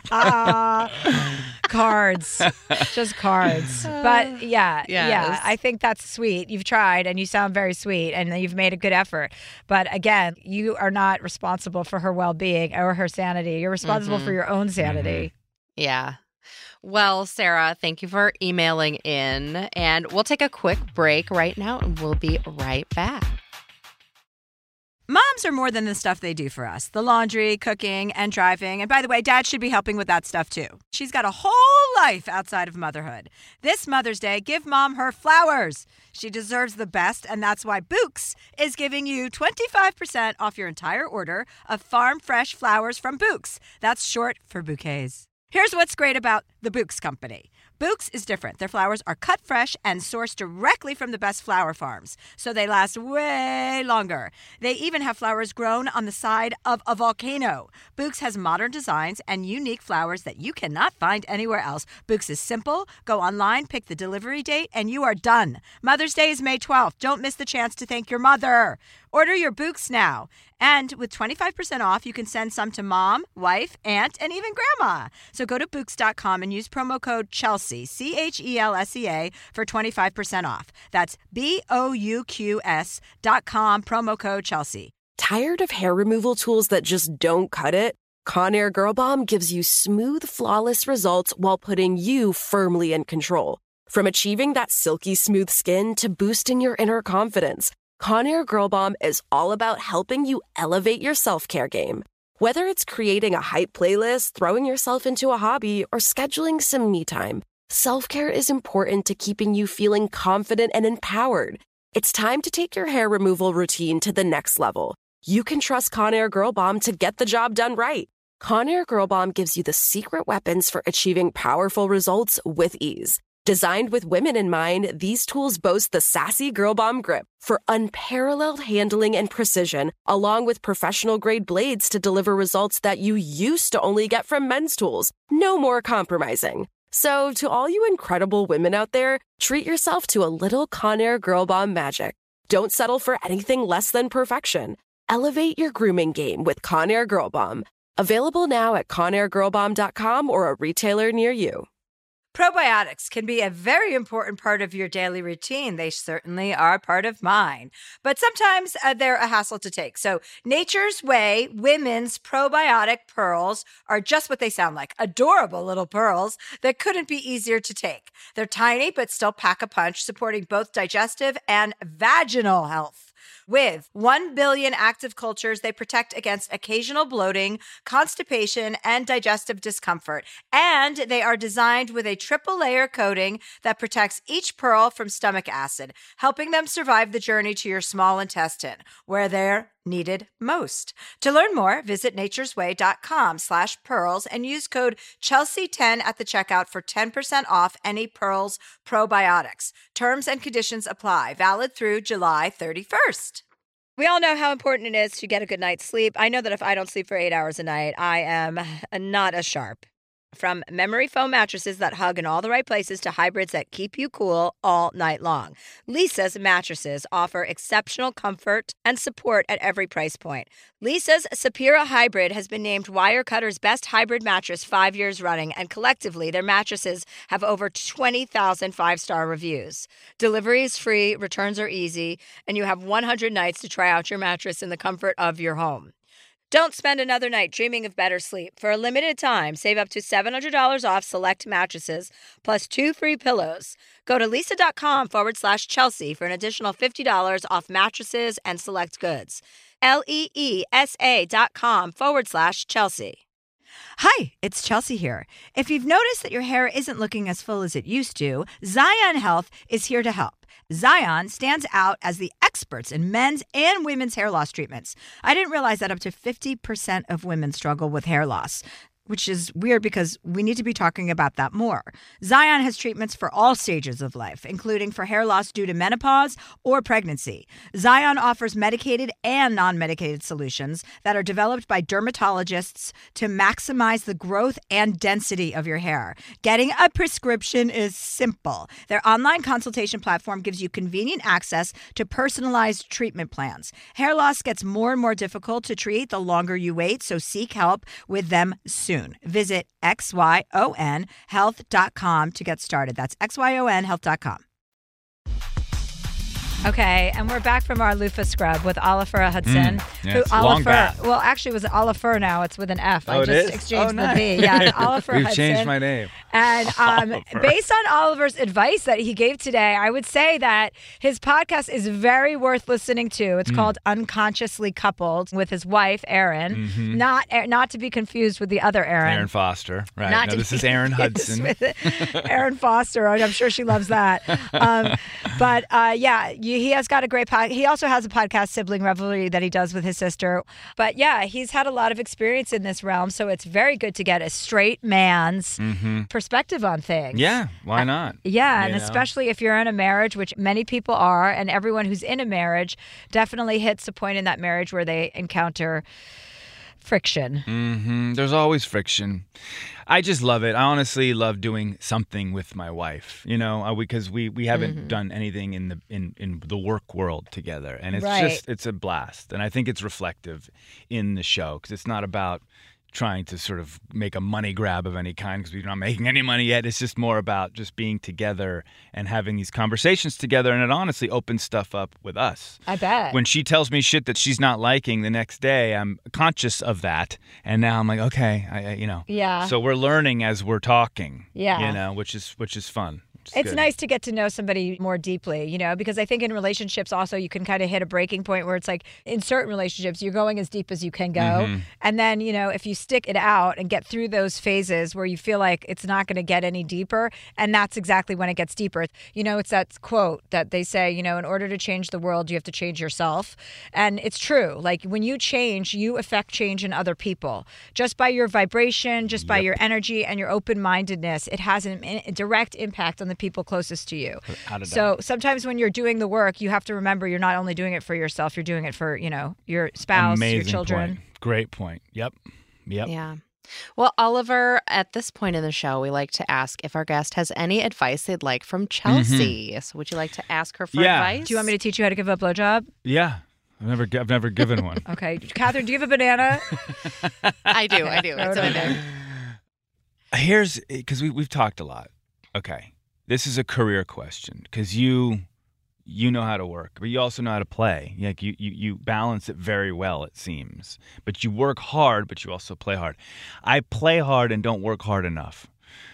Cards. Just cards. But, I think that's sweet. You've tried, and you sound very sweet, and you've made a good effort. But, again, you are not responsible for her well-being or her sanity. You're responsible for your own sanity. Yeah. Well, Sarah, thank you for emailing in, and we'll take a quick break right now, and we'll be right back. Moms are more than the stuff they do for us. The laundry, cooking, and driving. And by the way, Dad should be helping with that stuff too. She's got a whole life outside of motherhood. This Mother's Day, give Mom her flowers. She deserves the best, and that's why Bouqs is giving you 25% off your entire order of farm fresh flowers from Bouqs. That's short for bouquets. Here's what's great about the Bouqs Company. Bouqs is different. Their flowers are cut fresh and sourced directly from the best flower farms, so they last way longer. They even have flowers grown on the side of a volcano. Bouqs has modern designs and unique flowers that you cannot find anywhere else. Bouqs is simple. Go online, pick the delivery date, and you are done. Mother's Day is May 12th. Don't miss the chance to thank your mother. Order your Bouqs now. And with 25% off, you can send some to mom, wife, aunt, and even grandma. So go to Bouqs.com and use promo code Chelsea, CHELSEA, for 25% off. That's BOUQS.com, promo code Chelsea. Tired of hair removal tools that just don't cut it? Conair Girl Bomb gives you smooth, flawless results while putting you firmly in control. From achieving that silky smooth skin to boosting your inner confidence, Conair Girl Bomb is all about helping you elevate your self-care game. Whether it's creating a hype playlist, throwing yourself into a hobby, or scheduling some me time, self-care is important to keeping you feeling confident and empowered. It's time to take your hair removal routine to the next level. You can trust Conair Girl Bomb to get the job done right. Conair Girl Bomb gives you the secret weapons for achieving powerful results with ease. Designed with women in mind, these tools boast the sassy Girl Bomb grip for unparalleled handling and precision, along with professional-grade blades to deliver results that you used to only get from men's tools. No more compromising. So, to all you incredible women out there, treat yourself to a little Conair Girl Bomb magic. Don't settle for anything less than perfection. Elevate your grooming game with Conair Girl Bomb. Available now at ConairGirlBomb.com or a retailer near you. Probiotics can be a very important part of your daily routine. They certainly are part of mine. But sometimes they're a hassle to take. So Nature's Way Women's Probiotic Pearls are just what they sound like. Adorable little pearls that couldn't be easier to take. They're tiny but still pack a punch, supporting both digestive and vaginal health. With 1 billion active cultures, they protect against occasional bloating, constipation, and digestive discomfort. And they are designed with a triple layer coating that protects each pearl from stomach acid, helping them survive the journey to your small intestine, where they're needed most. To learn more, visit naturesway.com/pearls and use code Chelsea10 at the checkout for 10% off any Pearls probiotics. Terms and conditions apply. Valid through July 31st. We all know how important it is to get a good night's sleep. I know that if I don't sleep for 8 hours a night, I am not as sharp. From memory foam mattresses that hug in all the right places to hybrids that keep you cool all night long, Leesa's mattresses offer exceptional comfort and support at every price point. Leesa's Sapira Hybrid has been named Wirecutter's best hybrid mattress 5 years running, and collectively, their mattresses have over 20,000 five-star reviews. Delivery is free, returns are easy, and you have 100 nights to try out your mattress in the comfort of your home. Don't spend another night dreaming of better sleep. For a limited time, save up to $700 off select mattresses, plus 2 free pillows. Go to leesa.com/Chelsea for an additional $50 off mattresses and select goods. LEESA.com/Chelsea. Hi, it's Chelsea here. If you've noticed that your hair isn't looking as full as it used to, Zion Health is here to help. Zion stands out as the experts in men's and women's hair loss treatments. I didn't realize that up to 50% of women struggle with hair loss, which is weird because we need to be talking about that more. Zion has treatments for all stages of life, including for hair loss due to menopause or pregnancy. Zion offers medicated and non-medicated solutions that are developed by dermatologists to maximize the growth and density of your hair. Getting a prescription is simple. Their online consultation platform gives you convenient access to personalized treatment plans. Hair loss gets more and more difficult to treat the longer you wait, so seek help with them soon. Visit XYONhealth.com to get started. That's XYONhealth.com. Okay, and we're back from our loofah scrub with Olafur Hudson. Yeah, it's long back. Well, actually, it was Olafur now. It's with an F. Oh, I just exchanged the B. Yeah, Olafur We've Hudson. changed my name. And based on Oliver's advice that he gave today, I would say that his podcast is very worth listening to. It's called Unconsciously Coupled with his wife, Erin. Mm-hmm. Not to be confused with the other Erin. Erin Foster. Right. This is Erin Hudson. Erin Foster. I'm sure she loves that. He has got a great podcast. He also has a podcast, Sibling Revelry, that he does with his sister. But yeah, he's had a lot of experience in this realm, so it's very good to get a straight man's perspective on things. Yeah, why not? Yeah, and especially if you're in a marriage, which many people are, and everyone who's in a marriage definitely hits a point in that marriage where they encounter friction. Mm-hmm. There's always friction. I just love it. I honestly love doing something with my wife, because we haven't done anything in the work world together, and it's a blast. And I think it's reflective in the show because it's not about trying to sort of make a money grab of any kind because we're not making any money yet. It's just more about just being together and having these conversations together, and it honestly opens stuff up with us. I bet. When she tells me shit that she's not liking the next day, I'm conscious of that, and now I'm like, okay, Yeah. So we're learning as we're talking. Yeah. Which is fun. It's nice to get to know somebody more deeply, because I think in relationships also you can kind of hit a breaking point where it's like in certain relationships you're going as deep as you can go. Mm-hmm. And then, if you stick it out and get through those phases where you feel like it's not going to get any deeper, and that's exactly when it gets deeper. It's that quote that they say, in order to change the world, you have to change yourself. And it's true. Like when you change, you affect change in other people. Just by your vibration, just by your energy and your open-mindedness, it has a direct impact on the people closest to you. So sometimes when you're doing the work, you have to remember you're not only doing it for yourself, you're doing it for, your spouse, your children. Point. Great point. Yep. Yeah. Well, Oliver, at this point in the show, we like to ask if our guest has any advice they'd like from Chelsea. Mm-hmm. So would you like to ask her for advice? Do you want me to teach you how to give a blowjob? Yeah. I've never given one. Okay. Catherine, do you have a banana? I do. It's in there. Here's, because we've talked a lot. Okay. This is a career question because you know how to work, but you also know how to play. Like you balance it very well, it seems. But you work hard, but you also play hard. I play hard and don't work hard enough.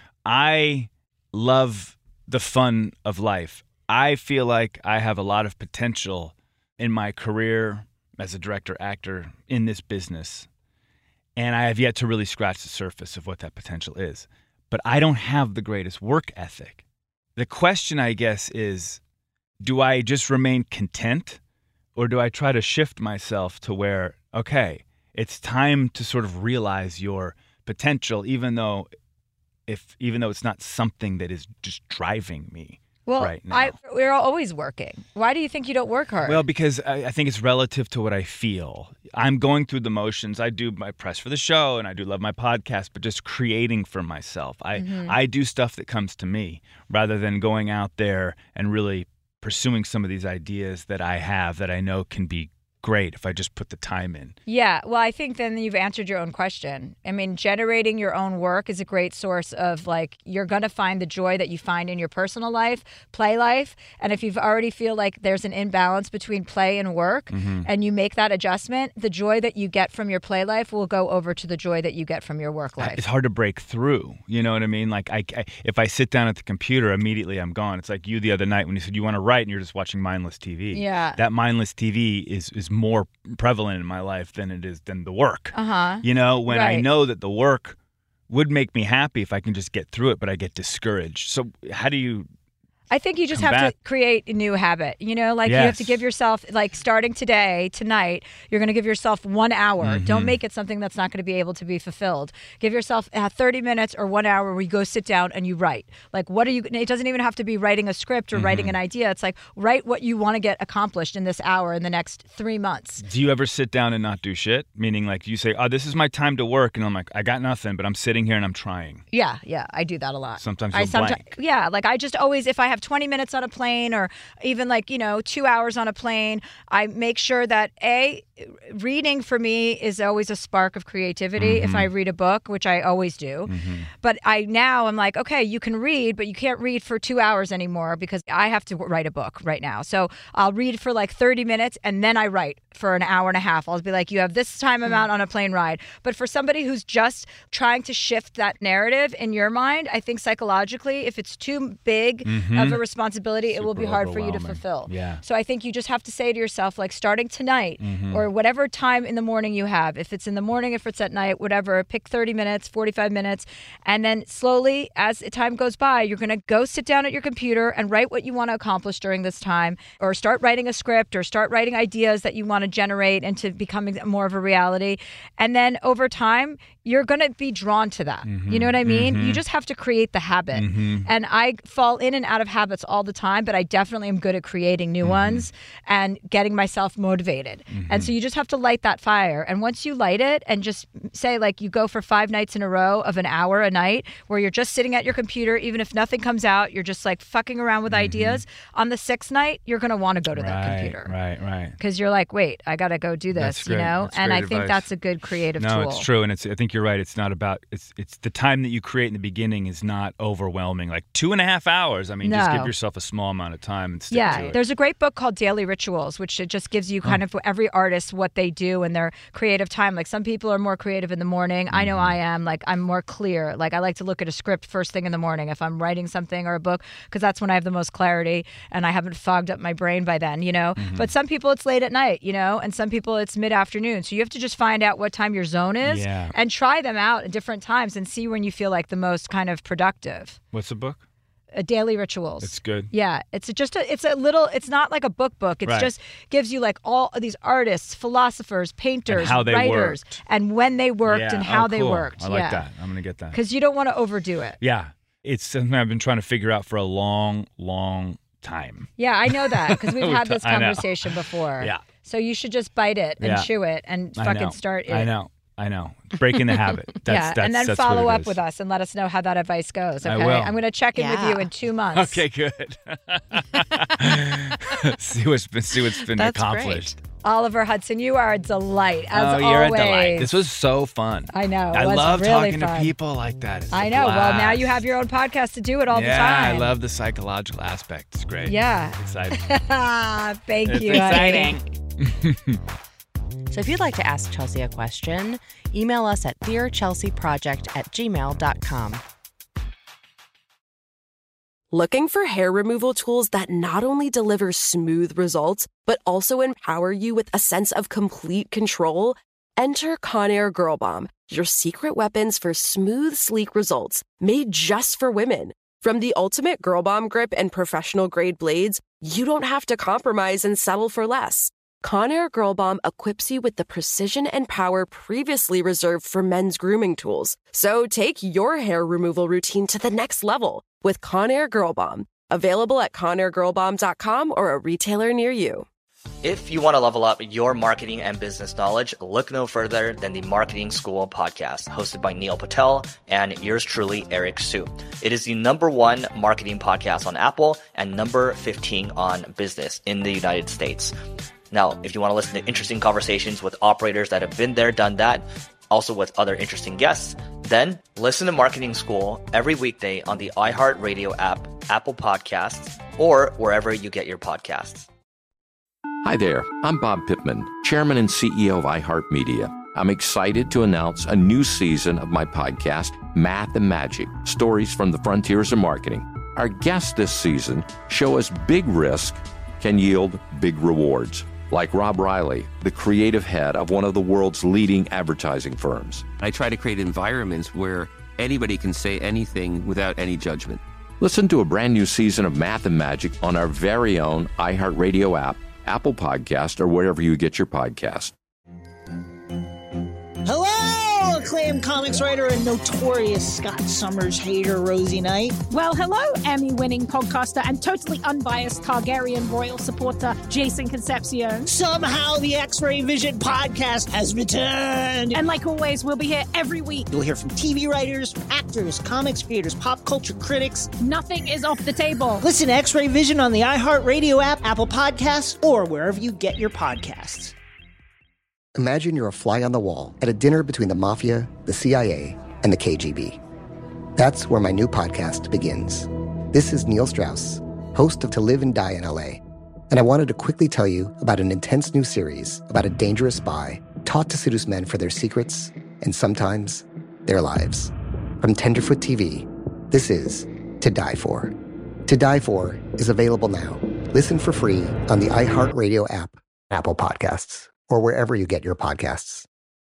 I love the fun of life. I feel like I have a lot of potential in my career as a director, actor in this business. And I have yet to really scratch the surface of what that potential is. But I don't have the greatest work ethic. The question, I guess, is, do I just remain content or do I try to shift myself to where, okay, it's time to sort of realize your potential, even though it's not something that is just driving me right now? We're always working. Why do you think you don't work hard? Well, because I think it's relative to what I feel. I'm going through the motions. I do my press for the show and I do love my podcast, but just creating for myself. I do stuff that comes to me rather than going out there and really pursuing some of these ideas that I have that I know can be great if I just put the time in. Yeah, well, I think then you've answered your own question. I mean, generating your own work is a great source of you're going to find the joy that you find in your personal life, play life. And if you already feel like there's an imbalance between play and work and you make that adjustment, the joy that you get from your play life will go over to the joy that you get from your work life. It's hard to break through. You know what I mean? Like if I sit down at the computer, immediately I'm gone. It's like you the other night when you said you want to write and you're just watching mindless TV. Yeah. That mindless TV is more prevalent in my life than the work. When I know that the work would make me happy if I can just get through it, but I get discouraged. So how do you I think you just have to create a new habit. You have to give yourself, starting today, tonight, you're going to give yourself 1 hour. Mm-hmm. Don't make it something that's not going to be able to be fulfilled. Give yourself 30 minutes or 1 hour where you go sit down and you write. It doesn't even have to be writing a script or writing an idea. It's write what you want to get accomplished in this hour in the next 3 months. Do you ever sit down and not do shit? Meaning you say, oh, this is my time to work. And I'm like, I got nothing, but I'm sitting here and I'm trying. Yeah. I do that a lot. Sometimes you'll blank. Yeah. I just always, if I have 20 minutes on a plane or even 2 hours on a plane, I make sure that reading for me is always a spark of creativity. If I read a book, which I always do, but I'm like, okay, you can read, but you can't read for 2 hours anymore because I have to write a book right now. So I'll read for 30 minutes and then I write for an hour and a half. I'll be like, you have this time amount on a plane ride. But for somebody who's just trying to shift that narrative in your mind, I think psychologically, if it's too big of a responsibility, it will be hard for you to fulfill. Yeah. So I think you just have to say to yourself, starting tonight or whatever time in the morning you have, if it's in the morning, if it's at night, whatever, pick 30 minutes, 45 minutes. And then slowly, as time goes by, you're going to go sit down at your computer and write what you want to accomplish during this time, or start writing a script or start writing ideas that you want to generate into becoming more of a reality. And then over time, you're going to be drawn to that. You know what I mean? You just have to create the habit. And I fall in and out of habits all the time, but I definitely am good at creating new ones and getting myself motivated. And so you just have to light that fire. And once you light it and just say, like, you go for 5 nights in a row of an hour a night where you're just sitting at your computer, even if nothing comes out, you're just like fucking around with ideas. On the 6th night, you're going to want to go to that computer. Right. Because you're like, wait, I got to go do this, you know? And I think that's a good creative tool. No, it's true. And I think you're right. It's not about, it's the time that you create in the beginning is not overwhelming. Like 2.5 hours. I mean, just give yourself a small amount of time and stick to it. There's a great book called Daily Rituals, which it just gives you kind of every artist what they do in their creative time. Like some people are more creative in the morning. I know I am. Like I'm more clear. Like I like to look at a script first thing in the morning if I'm writing something or a book, because that's when I have the most clarity and I haven't fogged up my brain by then, you know? But some people it's late at night, you know? And some people it's mid-afternoon. So you have to just find out what time your zone is and try them out at different times and see when you feel like the most kind of productive. What's the book? Daily Rituals. It's good. Yeah, it's not like a book. It just gives you like all of these artists, philosophers, painters, writers, and when they worked and how they worked. I like that. I'm going to get that. Because you don't want to overdo it. Yeah. It's something I've been trying to figure out for a long, long time. Yeah, I know that because we've had this conversation before. Yeah. So you should just bite it and chew it and fucking start it. I know. Breaking the habit. And then follow up with us and let us know how that advice goes. Okay, I will. I'm going to check in with you in 2 months. Okay, good. see what's been accomplished. Great. Oliver Hudson, you are a delight, as always. You're a delight. This was so fun. I know. I love really talking to people like that. I know. Well, now you have your own podcast to do it all the time. Yeah, I love the psychological aspect. It's great. Yeah. It's exciting. Thank you. It's exciting. So if you'd like to ask Chelsea a question, email us at dearchelseaproject@gmail.com. Looking for hair removal tools that not only deliver smooth results, but also empower you with a sense of complete control? Enter Conair Girl Bomb, your secret weapons for smooth, sleek results, made just for women. From the ultimate Girl Bomb grip and professional-grade blades, you don't have to compromise and settle for less. Conair Girl Bomb equips you with the precision and power previously reserved for men's grooming tools. So take your hair removal routine to the next level with Conair Girl Bomb. Available at ConairGirlBomb.com or a retailer near you. If you want to level up your marketing and business knowledge, look no further than the Marketing School podcast, hosted by Neil Patel and yours truly, Eric Su. It is the #1 marketing podcast on Apple and number 15 on business in the United States. Now, if you want to listen to interesting conversations with operators that have been there, done that, also with other interesting guests, then listen to Marketing School every weekday on the iHeartRadio app, Apple Podcasts, or wherever you get your podcasts. Hi there, I'm Bob Pittman, Chairman and CEO of iHeartMedia. I'm excited to announce a new season of my podcast, Math and Magic, Stories from the Frontiers of Marketing. Our guests this season show us big risk can yield big rewards. Like Rob Riley, the creative head of one of the world's leading advertising firms. I try to create environments where anybody can say anything without any judgment. Listen to a brand new season of Math and Magic on our very own iHeartRadio app, Apple Podcast, or wherever you get your podcast. Hello, acclaimed comics writer and notorious Scott Summers hater, Rosie Knight. Well, hello, Emmy-winning podcaster and totally unbiased Targaryen royal supporter, Jason Concepcion. Somehow the X-Ray Vision podcast has returned. And like always, we'll be here every week. You'll hear from TV writers, actors, comics creators, pop culture critics. Nothing is off the table. Listen to X-Ray Vision on the iHeartRadio app, Apple Podcasts, or wherever you get your podcasts. Imagine you're a fly on the wall at a dinner between the Mafia, the CIA, and the KGB. That's where my new podcast begins. This is Neil Strauss, host of To Live and Die in LA, and I wanted to quickly tell you about an intense new series about a dangerous spy taught to seduce men for their secrets and sometimes their lives. From Tenderfoot TV, this is To Die For. To Die For is available now. Listen for free on the iHeartRadio app, Apple Podcasts, or wherever you get your podcasts.